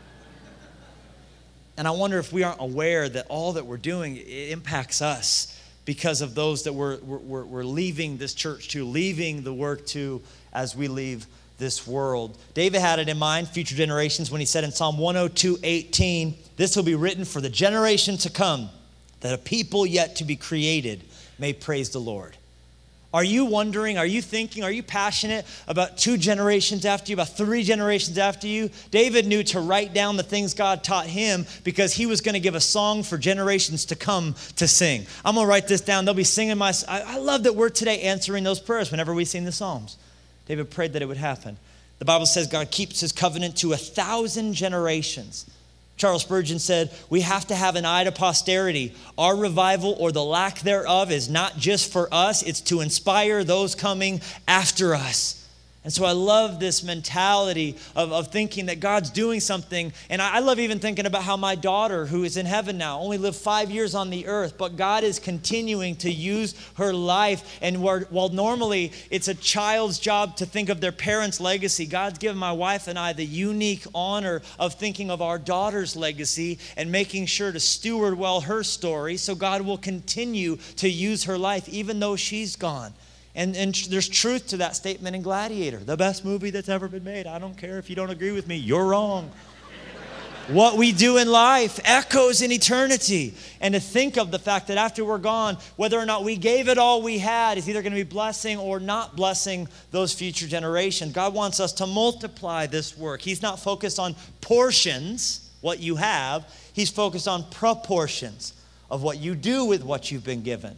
And I wonder if we aren't aware that all that we're doing, it impacts us because of those that we're, we're, we're leaving this church to, leaving the work to as we leave this world. David had it in mind, future generations, when he said in Psalm one oh two, eighteen, this will be written for the generation to come, that a people yet to be created may praise the Lord. Are you wondering, are you thinking, are you passionate about two generations after you, about three generations after you? David knew to write down the things God taught him because he was going to give a song for generations to come to sing. I'm going to write this down. They'll be singing my, I, I love that we're today answering those prayers whenever we sing the Psalms. David prayed that it would happen. The Bible says God keeps his covenant to a thousand generations. Charles Spurgeon said, we have to have an eye to posterity. Our revival or the lack thereof is not just for us, it's to inspire those coming after us. And so I love this mentality of, of thinking that God's doing something. And I, I love even thinking about how my daughter, who is in heaven now, only lived five years on the earth, but God is continuing to use her life. And while, while normally it's a child's job to think of their parents' legacy, God's given my wife and I the unique honor of thinking of our daughter's legacy and making sure to steward well her story so God will continue to use her life even though she's gone. And, and there's truth to that statement in Gladiator, the best movie that's ever been made. I don't care if you don't agree with me. You're wrong. What we do in life echoes in eternity. And to think of the fact that after we're gone, whether or not we gave it all we had is either going to be blessing or not blessing those future generations. God wants us to multiply this work. He's not focused on portions, what you have. He's focused on proportions of what you do with what you've been given.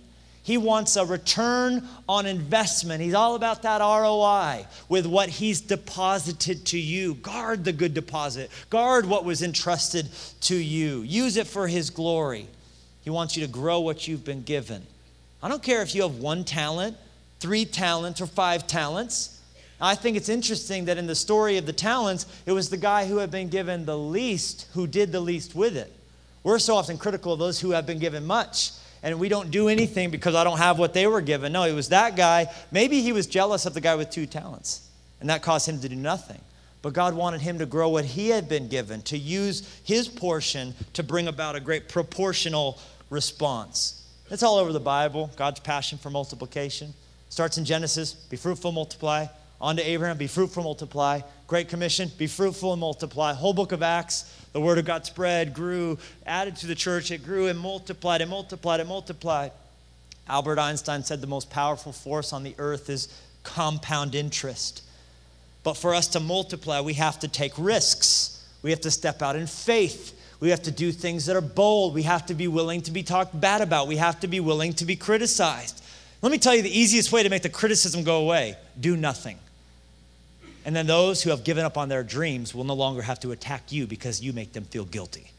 He wants a return on investment. He's all about that R O I with what he's deposited to you. Guard the good deposit. Guard what was entrusted to you. Use it for his glory. He wants you to grow what you've been given. I don't care if you have one talent, three talents, or five talents. I think it's interesting that in the story of the talents, it was the guy who had been given the least who did the least with it. We're so often critical of those who have been given much. And we don't do anything because I don't have what they were given. No, it was that guy. Maybe he was jealous of the guy with two talents, and that caused him to do nothing. But God wanted him to grow what he had been given, to use his portion to bring about a great proportional response. It's all over the Bible, God's passion for multiplication. Starts in Genesis, be fruitful, multiply. On to Abraham, be fruitful, multiply. Great Commission, be fruitful and multiply. Whole book of Acts, the word of God spread, grew, added to the church. It grew and multiplied and multiplied and multiplied. Albert Einstein said the most powerful force on the earth is compound interest. But for us to multiply, we have to take risks. We have to step out in faith. We have to do things that are bold. We have to be willing to be talked bad about. We have to be willing to be criticized. Let me tell you the easiest way to make the criticism go away. Do nothing. And then those who have given up on their dreams will no longer have to attack you because you make them feel guilty.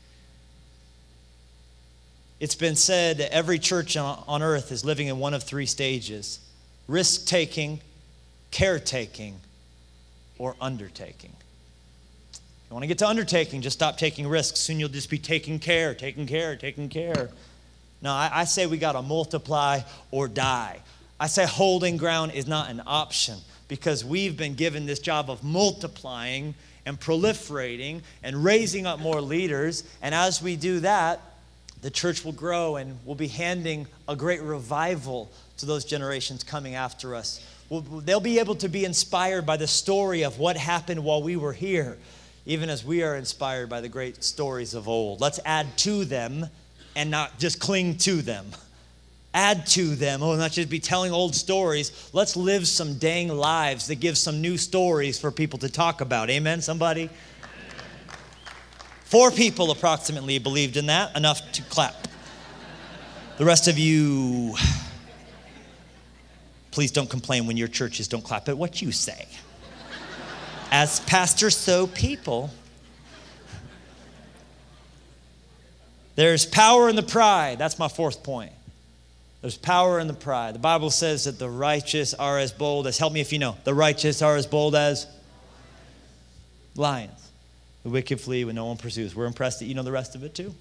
It's been said that every church on earth is living in one of three stages: risk-taking, caretaking, or undertaking. If you want to get to undertaking, just stop taking risks. Soon you'll just be taking care, taking care, taking care. No, I, I say we got to multiply or die. I say holding ground is not an option, because we've been given this job of multiplying and proliferating and raising up more leaders. And as we do that, the church will grow and we'll be handing a great revival to those generations coming after us. We'll, they'll be able to be inspired by the story of what happened while we were here, even as we are inspired by the great stories of old. Let's add to them and not just cling to them. Add to them. Oh, not just be telling old stories. Let's live some dang lives that give some new stories for people to talk about. Amen, somebody? Four people approximately believed in that, enough to clap. The rest of you, please don't complain when your churches don't clap at what you say. As pastor, so people. There's power in the pride. That's my fourth point. There's power in the pride. The Bible says that the righteous are as bold as, help me if you know, the righteous are as bold as lions. The wicked flee when no one pursues. We're impressed that you know the rest of it too.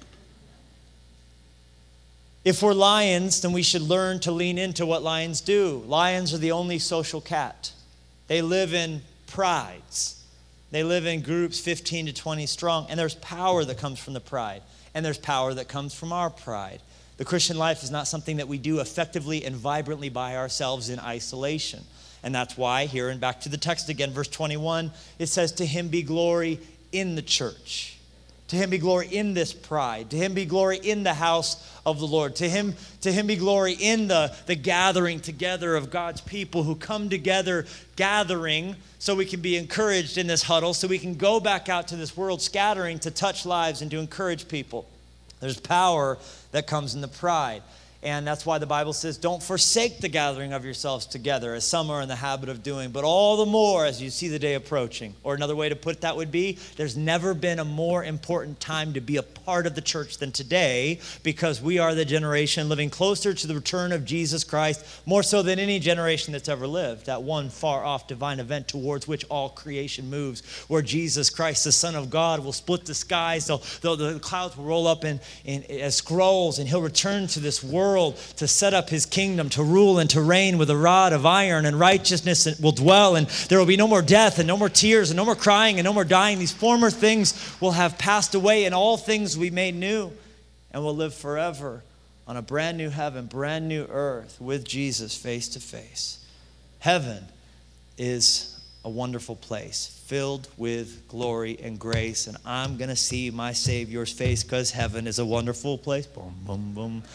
If we're lions, then we should learn to lean into what lions do. Lions are the only social cat. They live in prides. They live in groups fifteen to twenty strong, and there's power that comes from the pride, and there's power that comes from our pride. The Christian life is not something that we do effectively and vibrantly by ourselves in isolation. And that's why, here and back to the text again, verse twenty-one, it says, to him be glory in the church. To him be glory in this pride. To him be glory in the house of the Lord. To him, to him be glory in the, the gathering together of God's people who come together, gathering so we can be encouraged in this huddle, so we can go back out to this world scattering to touch lives and to encourage people. There's power that comes in the pride. And that's why the Bible says, don't forsake the gathering of yourselves together, as some are in the habit of doing, but all the more as you see the day approaching. Or another way to put that would be, there's never been a more important time to be a part of the church than today, because we are the generation living closer to the return of Jesus Christ, more so than any generation that's ever lived. That one far-off divine event towards which all creation moves, where Jesus Christ, the Son of God, will split the skies, so the clouds will roll up in, in, as scrolls, and he'll return to this world to set up his kingdom, to rule and to reign with a rod of iron, and righteousness will dwell, and there will be no more death and no more tears and no more crying and no more dying. These former things will have passed away, and all things will be made new, and we'll live forever on a brand new heaven, brand new earth with Jesus face to face. Heaven is a wonderful place filled with glory and grace, and I'm going to see my Savior's face, because heaven is a wonderful place. Boom, boom, boom.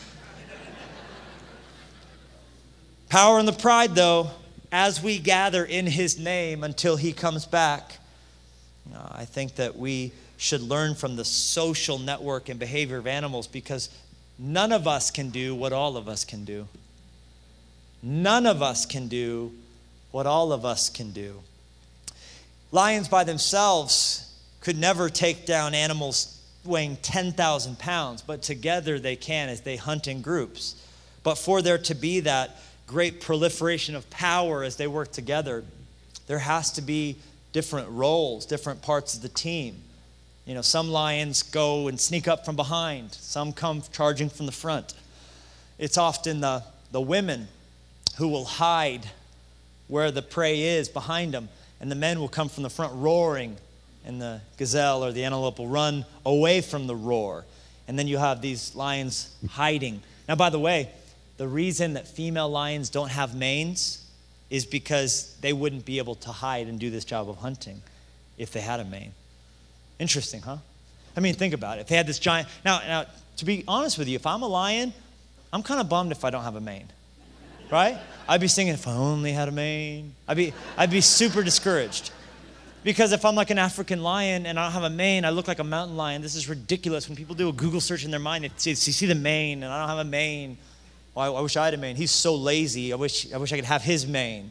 Power in the pride, though, as we gather in his name until he comes back. Uh, I think that we should learn from the social network and behavior of animals, because none of us can do what all of us can do. None of us can do what all of us can do. Lions by themselves could never take down animals weighing ten thousand pounds, but together they can as they hunt in groups. But for there to be that great proliferation of power as they work together, there has to be different roles, different parts of the team. You know, some lions go and sneak up from behind. Some come charging from the front. It's often the, the women who will hide where the prey is behind them, and the men will come from the front roaring, and the gazelle or the antelope will run away from the roar. And then you have these lions hiding. Now, by the way, the reason that female lions don't have manes is because they wouldn't be able to hide and do this job of hunting if they had a mane. Interesting, huh? I mean, think about it. If they had this giant... Now, now, to be honest with you, if I'm a lion, I'm kind of bummed if I don't have a mane, right? I'd be singing, if I only had a mane. I'd be, I'd be super discouraged. Because if I'm like an African lion and I don't have a mane, I look like a mountain lion. This is ridiculous. When people do a Google search in their mind, they see, they see the mane, and I don't have a mane. Well, I, I wish I had a mane. He's so lazy. I wish, I wish I could have his mane.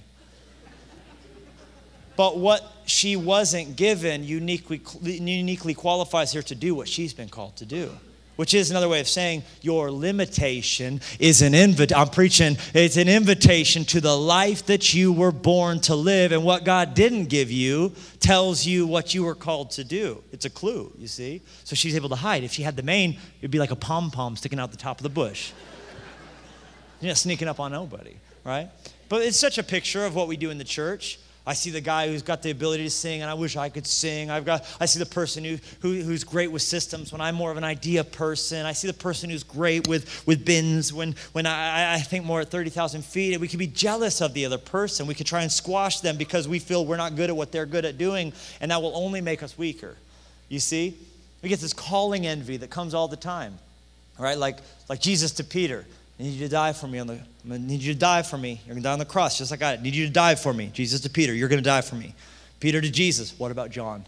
But what she wasn't given uniquely, uniquely qualifies her to do what she's been called to do, which is another way of saying your limitation is an invitation. I'm preaching, it's an invitation to the life that you were born to live, and what God didn't give you tells you what you were called to do. It's a clue, you see? So she's able to hide. If she had the mane, it'd be like a pom-pom sticking out the top of the bush. You're not sneaking up on nobody, right? But it's such a picture of what we do in the church. I see the guy who's got the ability to sing, and I wish I could sing. I've got. I see the person who, who who's great with systems when I'm more of an idea person. I see the person who's great with, with bins when, when I, I think more at thirty thousand feet. And we could be jealous of the other person. We could try and squash them because we feel we're not good at what they're good at doing, and that will only make us weaker. You see? We get this calling envy that comes all the time, right? Like, like Jesus to Peter. I need you to die for me on the, I need you to die for me. You're going to die on the cross just like I did. I need you to die for me. Jesus to Peter, you're going to die for me. Peter to Jesus, what about John?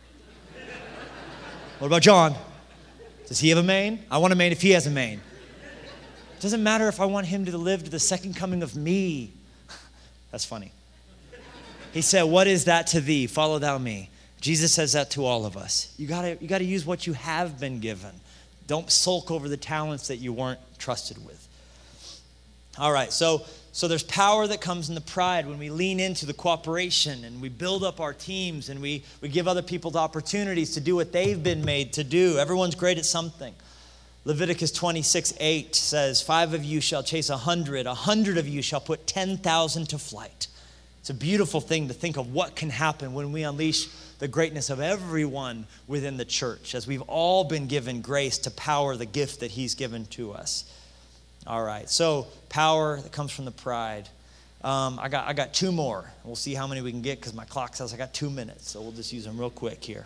What about John? Does he have a mane? I want a mane if he has a mane. It doesn't matter if I want him to live to the second coming of me. That's funny. He said, what is that to thee? Follow thou me. Jesus says that to all of us. You gotta, you gotta use what you have been given. Don't sulk over the talents that you weren't trusted with. All right, so so there's power that comes in the pride when we lean into the cooperation and we build up our teams and we, we give other people the opportunities to do what they've been made to do. Everyone's great at something. Leviticus twenty-six eight says, five of you shall chase a hundred, a hundred of you shall put ten thousand to flight. It's a beautiful thing to think of what can happen when we unleash the greatness of everyone within the church, as we've all been given grace to power the gift that he's given to us. All right, so power that comes from the pride. Um, I got I got two more. We'll see how many we can get because my clock says I got two minutes, so we'll just use them real quick here.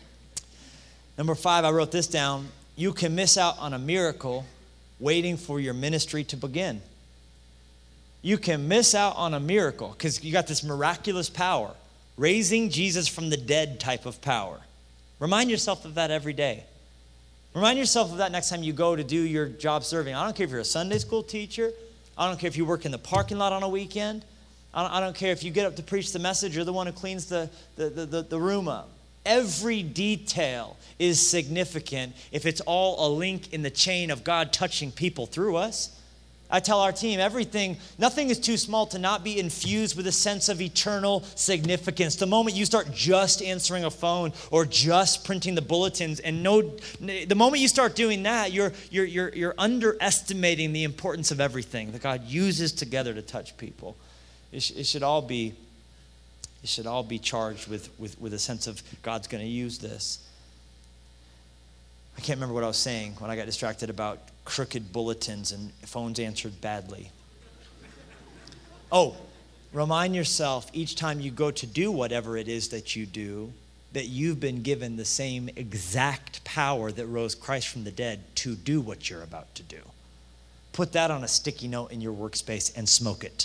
Number five, I wrote this down. You can miss out on a miracle waiting for your ministry to begin. You can miss out on a miracle because you got this miraculous power, raising Jesus from the dead type of power. Remind yourself of that every day. Remind yourself of that next time you go to do your job serving. I don't care if you're a Sunday school teacher. I don't care if you work in the parking lot on a weekend. I don't, I don't care if you get up to preach the message. You're the one who cleans the, the, the, the, the room up. Every detail is significant if it's all a link in the chain of God touching people through us. I tell our team, everything, nothing is too small to not be infused with a sense of eternal significance. The moment you start just answering a phone or just printing the bulletins, and no, the moment you start doing that, you're you're you're you're underestimating the importance of everything that God uses together to touch people. It, sh- it should all be, it should all be charged with with with a sense of God's going to use this. I can't remember what I was saying when I got distracted about crooked bulletins and phones answered badly. Oh, remind yourself each time you go to do whatever it is that you do, that you've been given the same exact power that rose Christ from the dead to do what you're about to do. Put that on a sticky note in your workspace and smoke it.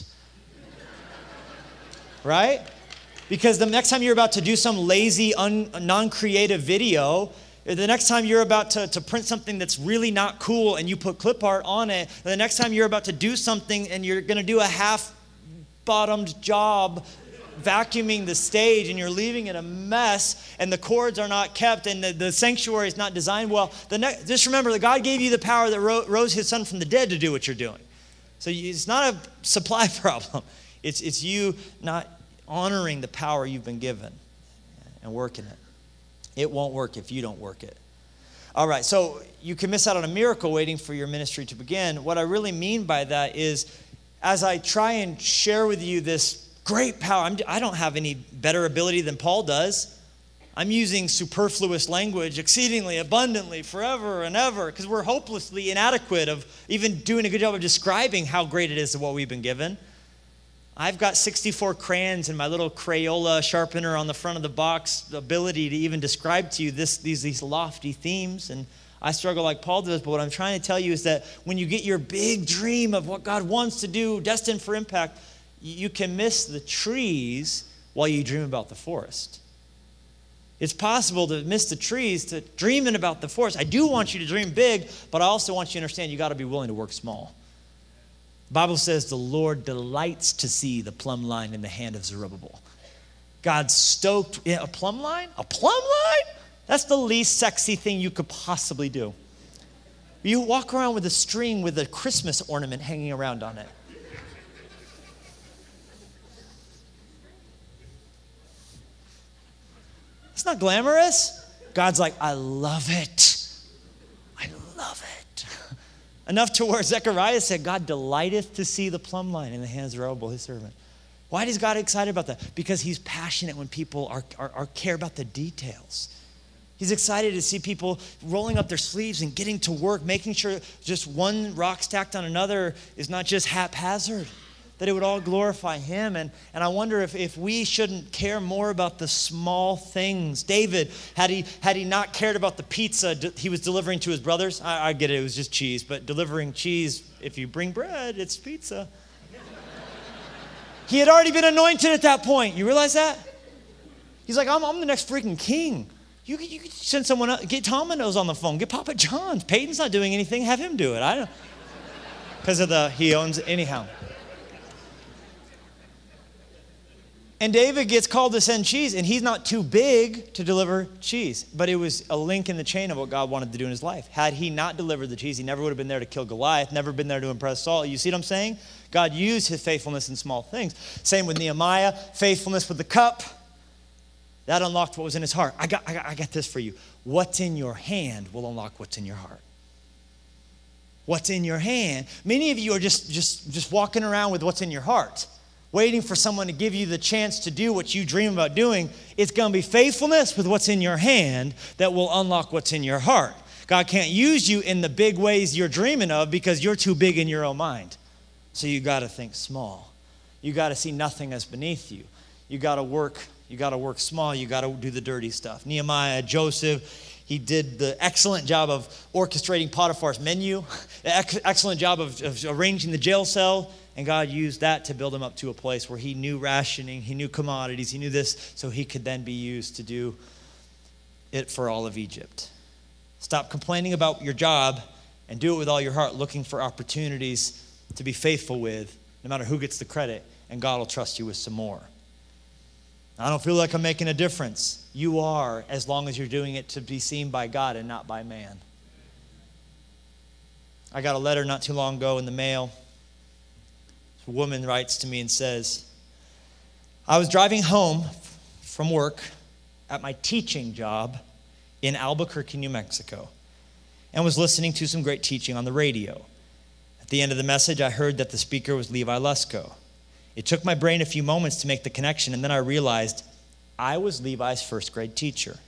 Right? Because the next time you're about to do some lazy, un- non-creative video, The next time you're about to, to print something that's really not cool and you put clip art on it, the next time you're about to do something and you're going to do a half-bottomed job vacuuming the stage and you're leaving it a mess and the cords are not kept and the, the sanctuary is not designed well, the ne- just remember that God gave you the power that ro- rose his son from the dead to do what you're doing. So it's not a supply problem. It's, it's you not honoring the power you've been given and working it. It won't work if you don't work it. All right, so you can miss out on a miracle waiting for your ministry to begin. What I really mean by that is, as I try and share with you this great power, I'm, I don't have any better ability than Paul does. I'm using superfluous language, exceedingly, abundantly, forever and ever, because we're hopelessly inadequate of even doing a good job of describing how great it is of what we've been given. I've got sixty-four crayons and my little Crayola sharpener on the front of the box, the ability to even describe to you this, these, these lofty themes. And I struggle like Paul does, but what I'm trying to tell you is that when you get your big dream of what God wants to do, destined for impact, you can miss the trees while you dream about the forest. It's possible to miss the trees to dreaming about the forest. I do want you to dream big, but I also want you to understand you got to be willing to work small. The Bible says the Lord delights to see the plumb line in the hand of Zerubbabel. God's stoked. Yeah, a plumb line? A plumb line? That's the least sexy thing you could possibly do. You walk around with a string with a Christmas ornament hanging around on it. It's not glamorous. God's like, I love it. I love it. Enough to where Zechariah said, God delighteth to see the plumb line in the hands of Zerubbabel, his servant. Why is God excited about that? Because he's passionate when people are, are, are care about the details. He's excited to see people rolling up their sleeves and getting to work, making sure just one rock stacked on another is not just haphazard, that it would all glorify him. And, and I wonder if, if we shouldn't care more about the small things. David, had he, had he not cared about the pizza he was delivering to his brothers, I, I get it, it was just cheese, but delivering cheese, if you bring bread, it's pizza. He had already been anointed at that point. You realize that? He's like, I'm, I'm the next freaking king. You could, you could send someone else, get Domino's on the phone, get Papa John's. Peyton's not doing anything, have him do it. I don't, because of the, he owns, anyhow. And David gets called to send cheese, and he's not too big to deliver cheese. But it was a link in the chain of what God wanted to do in his life. Had he not delivered the cheese, he never would have been there to kill Goliath, never been there to impress Saul. You see what I'm saying? God used his faithfulness in small things. Same with Nehemiah, faithfulness with the cup. That unlocked what was in his heart. I got, I got, I got this for you. What's in your hand will unlock what's in your heart. What's in your hand. Many of you are just, just, just walking around with what's in your heart, waiting for someone to give you the chance to do what you dream about doing. It's going to be faithfulness with what's in your hand that will unlock what's in your heart. God can't use you in the big ways you're dreaming of because you're too big in your own mind. So you got to think small. You got to see nothing as beneath you. You got to work. You got to work small. You got to do the dirty stuff. Nehemiah, Joseph, he did the excellent job of orchestrating Potiphar's menu, excellent job of, of arranging the jail cell. And God used that to build him up to a place where he knew rationing, he knew commodities, he knew this, so he could then be used to do it for all of Egypt. Stop complaining about your job and do it with all your heart, looking for opportunities to be faithful with, no matter who gets the credit, and God will trust you with some more. I don't feel like I'm making a difference. You are, as long as you're doing it to be seen by God and not by man. I got a letter not too long ago in the mail. A woman writes to me and says, I was driving home from work at my teaching job in Albuquerque, New Mexico, and was listening to some great teaching on the radio. At the end of the message, I heard that the speaker was Levi Lusko. It took my brain a few moments to make the connection, and then I realized I was Levi's first grade teacher.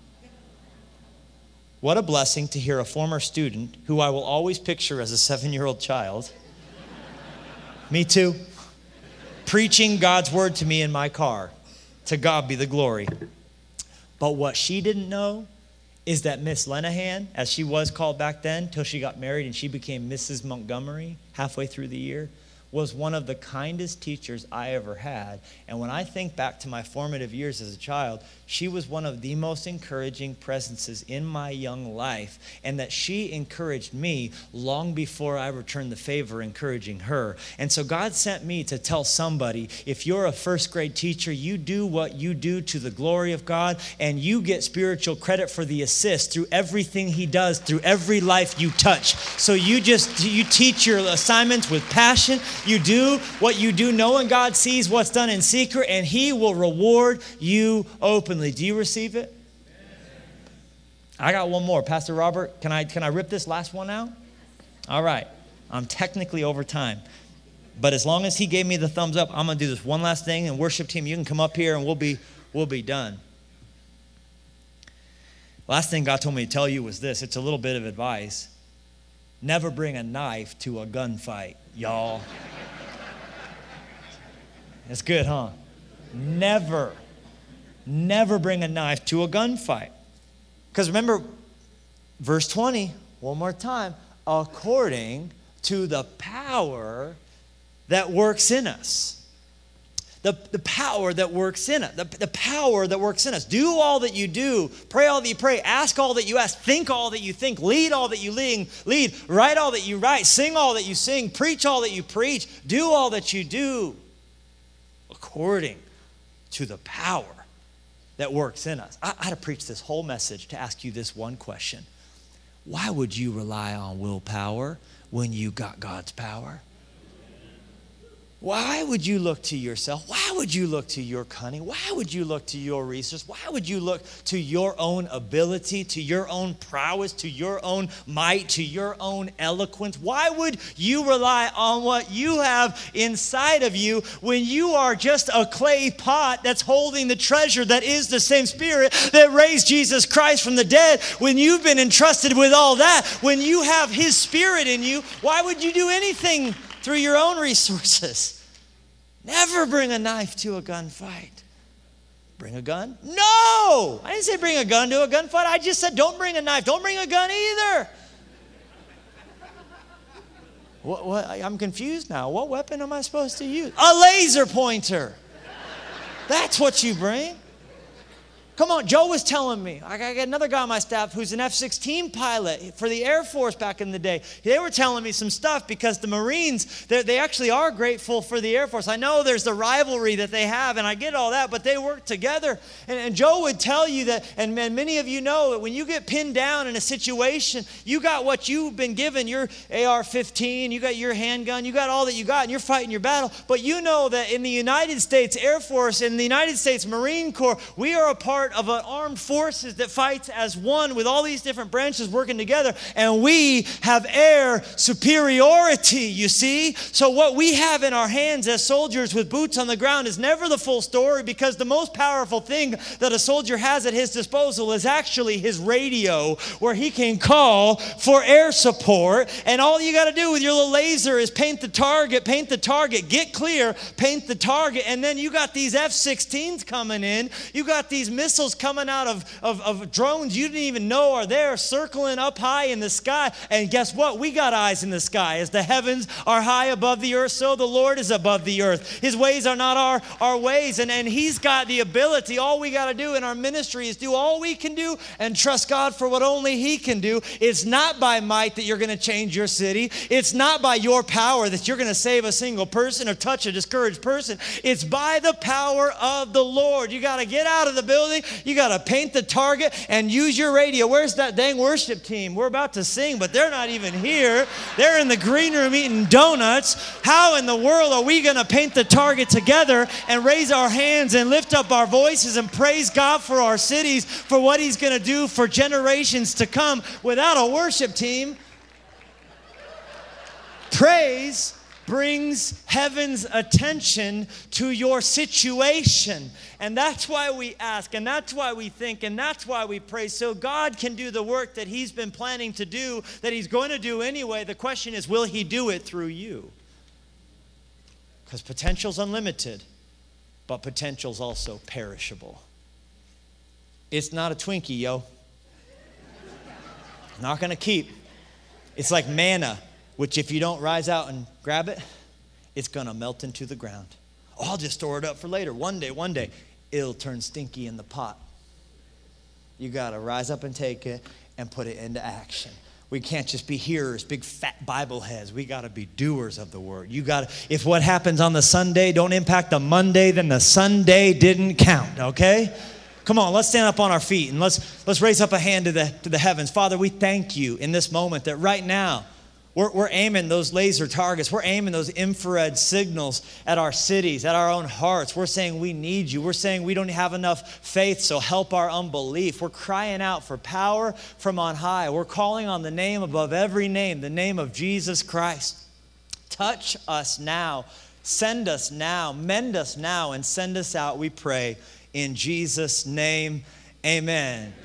What a blessing to hear a former student, who I will always picture as a seven-year-old child, me too, preaching God's word to me in my car. To God be the glory. But what she didn't know is that Miss Lenahan, as she was called back then, till she got married and she became Missus Montgomery halfway through the year, was one of the kindest teachers I ever had. And when I think back to my formative years as a child, she was one of the most encouraging presences in my young life, and that she encouraged me long before I returned the favor encouraging her. And so God sent me to tell somebody, if you're a first grade teacher, you do what you do to the glory of God, and you get spiritual credit for the assist through everything he does, through every life you touch. So you just, you teach your assignments with passion. You do what you do knowing God sees what's done in secret, and he will reward you openly. Do you receive it? I got one more. Pastor Robert, can I can I rip this last one out? All right. I'm technically over time. But as long as he gave me the thumbs up, I'm going to do this one last thing. And worship team, you can come up here and we'll be we'll be done. Last thing God told me to tell you was this. It's a little bit of advice. Never bring a knife to a gunfight, y'all. It's good, huh? Never, never bring a knife to a gunfight. Because remember, verse twenty, one more time, according to the power that works in us. The, the power that works in us. The, the power that works in us. Do all that you do. Pray all that you pray. Ask all that you ask. Think all that you think. Lead all that you lead. lead. Write all that you write. Sing all that you sing. Preach all that you preach. Do all that you do. According to the power that works in us. I, I had to preach this whole message to ask you this one question. Why would you rely on willpower when you got God's power? Why would you look to yourself? Why would you look to your cunning? Why would you look to your resource? Why would you look to your own ability, to your own prowess, to your own might, to your own eloquence? Why would you rely on what you have inside of you when you are just a clay pot that's holding the treasure that is the same Spirit that raised Jesus Christ from the dead? When you've been entrusted with all that, when you have His Spirit in you, why would you do anything through your own resources? Never bring a knife to a gunfight. Bring a gun? No! I didn't say bring a gun to a gunfight. I just said don't bring a knife. Don't bring a gun either. What, what? I'm confused now. What weapon am I supposed to use? A laser pointer. That's what you bring. Come on, Joe was telling me. I got another guy on my staff who's an F sixteen pilot for the Air Force back in the day. They were telling me some stuff because the Marines, they actually are grateful for the Air Force. I know there's the rivalry that they have, and I get all that, but they work together. And, and Joe would tell you that, and man, many of you know that when you get pinned down in a situation, you got what you've been given, your A R fifteen, you got your handgun, you got all that you got, and you're fighting your battle. But you know that in the United States Air Force, in the United States Marine Corps, we are a part of an armed forces that fights as one with all these different branches working together, and we have air superiority, you see? So what we have in our hands as soldiers with boots on the ground is never the full story, because the most powerful thing that a soldier has at his disposal is actually his radio, where he can call for air support, and all you got to do with your little laser is paint the target, paint the target, get clear, paint the target, and then you got these F sixteens coming in, you got these missiles coming out of, of, of drones you didn't even know are there, circling up high in the sky. And guess what? We got eyes in the sky. As the heavens are high above the earth, so the Lord is above the earth. His ways are not our, our ways. And, and He's got the ability. All we got to do in our ministry is do all we can do and trust God for what only He can do. It's not by might that you're going to change your city. It's not by your power that you're going to save a single person or touch a discouraged person. It's by the power of the Lord. You got to get out of the building. You got to paint the target and use your radio. Where's that dang worship team? We're about to sing, but they're not even here. They're in the green room eating donuts. How in the world are we going to paint the target together and raise our hands and lift up our voices and praise God for our cities, for what He's going to do for generations to come without a worship team? Praise brings heaven's attention to your situation. And that's why we ask, and that's why we think, and that's why we pray, so God can do the work that He's been planning to do, that He's going to do anyway. The question is, will He do it through you? Because potential's unlimited, but potential's also perishable. It's not a Twinkie, yo. Not going to keep. It's like manna, which if you don't rise out and grab it, it's going to melt into the ground. Oh, I'll just store it up for later. One day, one day, it'll turn stinky in the pot. You got to rise up and take it and put it into action. We can't just be hearers, big fat Bible heads. We got to be doers of the word. You got to, if what happens on the Sunday don't impact the Monday, then the Sunday didn't count, okay? Come on, let's stand up on our feet and let's let's raise up a hand to the to the heavens. Father, we thank you in this moment that right now we're, we're aiming those laser targets. We're aiming those infrared signals at our cities, at our own hearts. We're saying we need you. We're saying we don't have enough faith, so help our unbelief. We're crying out for power from on high. We're calling on the name above every name, the name of Jesus Christ. Touch us now. Send us now. Mend us now and send us out, we pray. In Jesus' name, amen.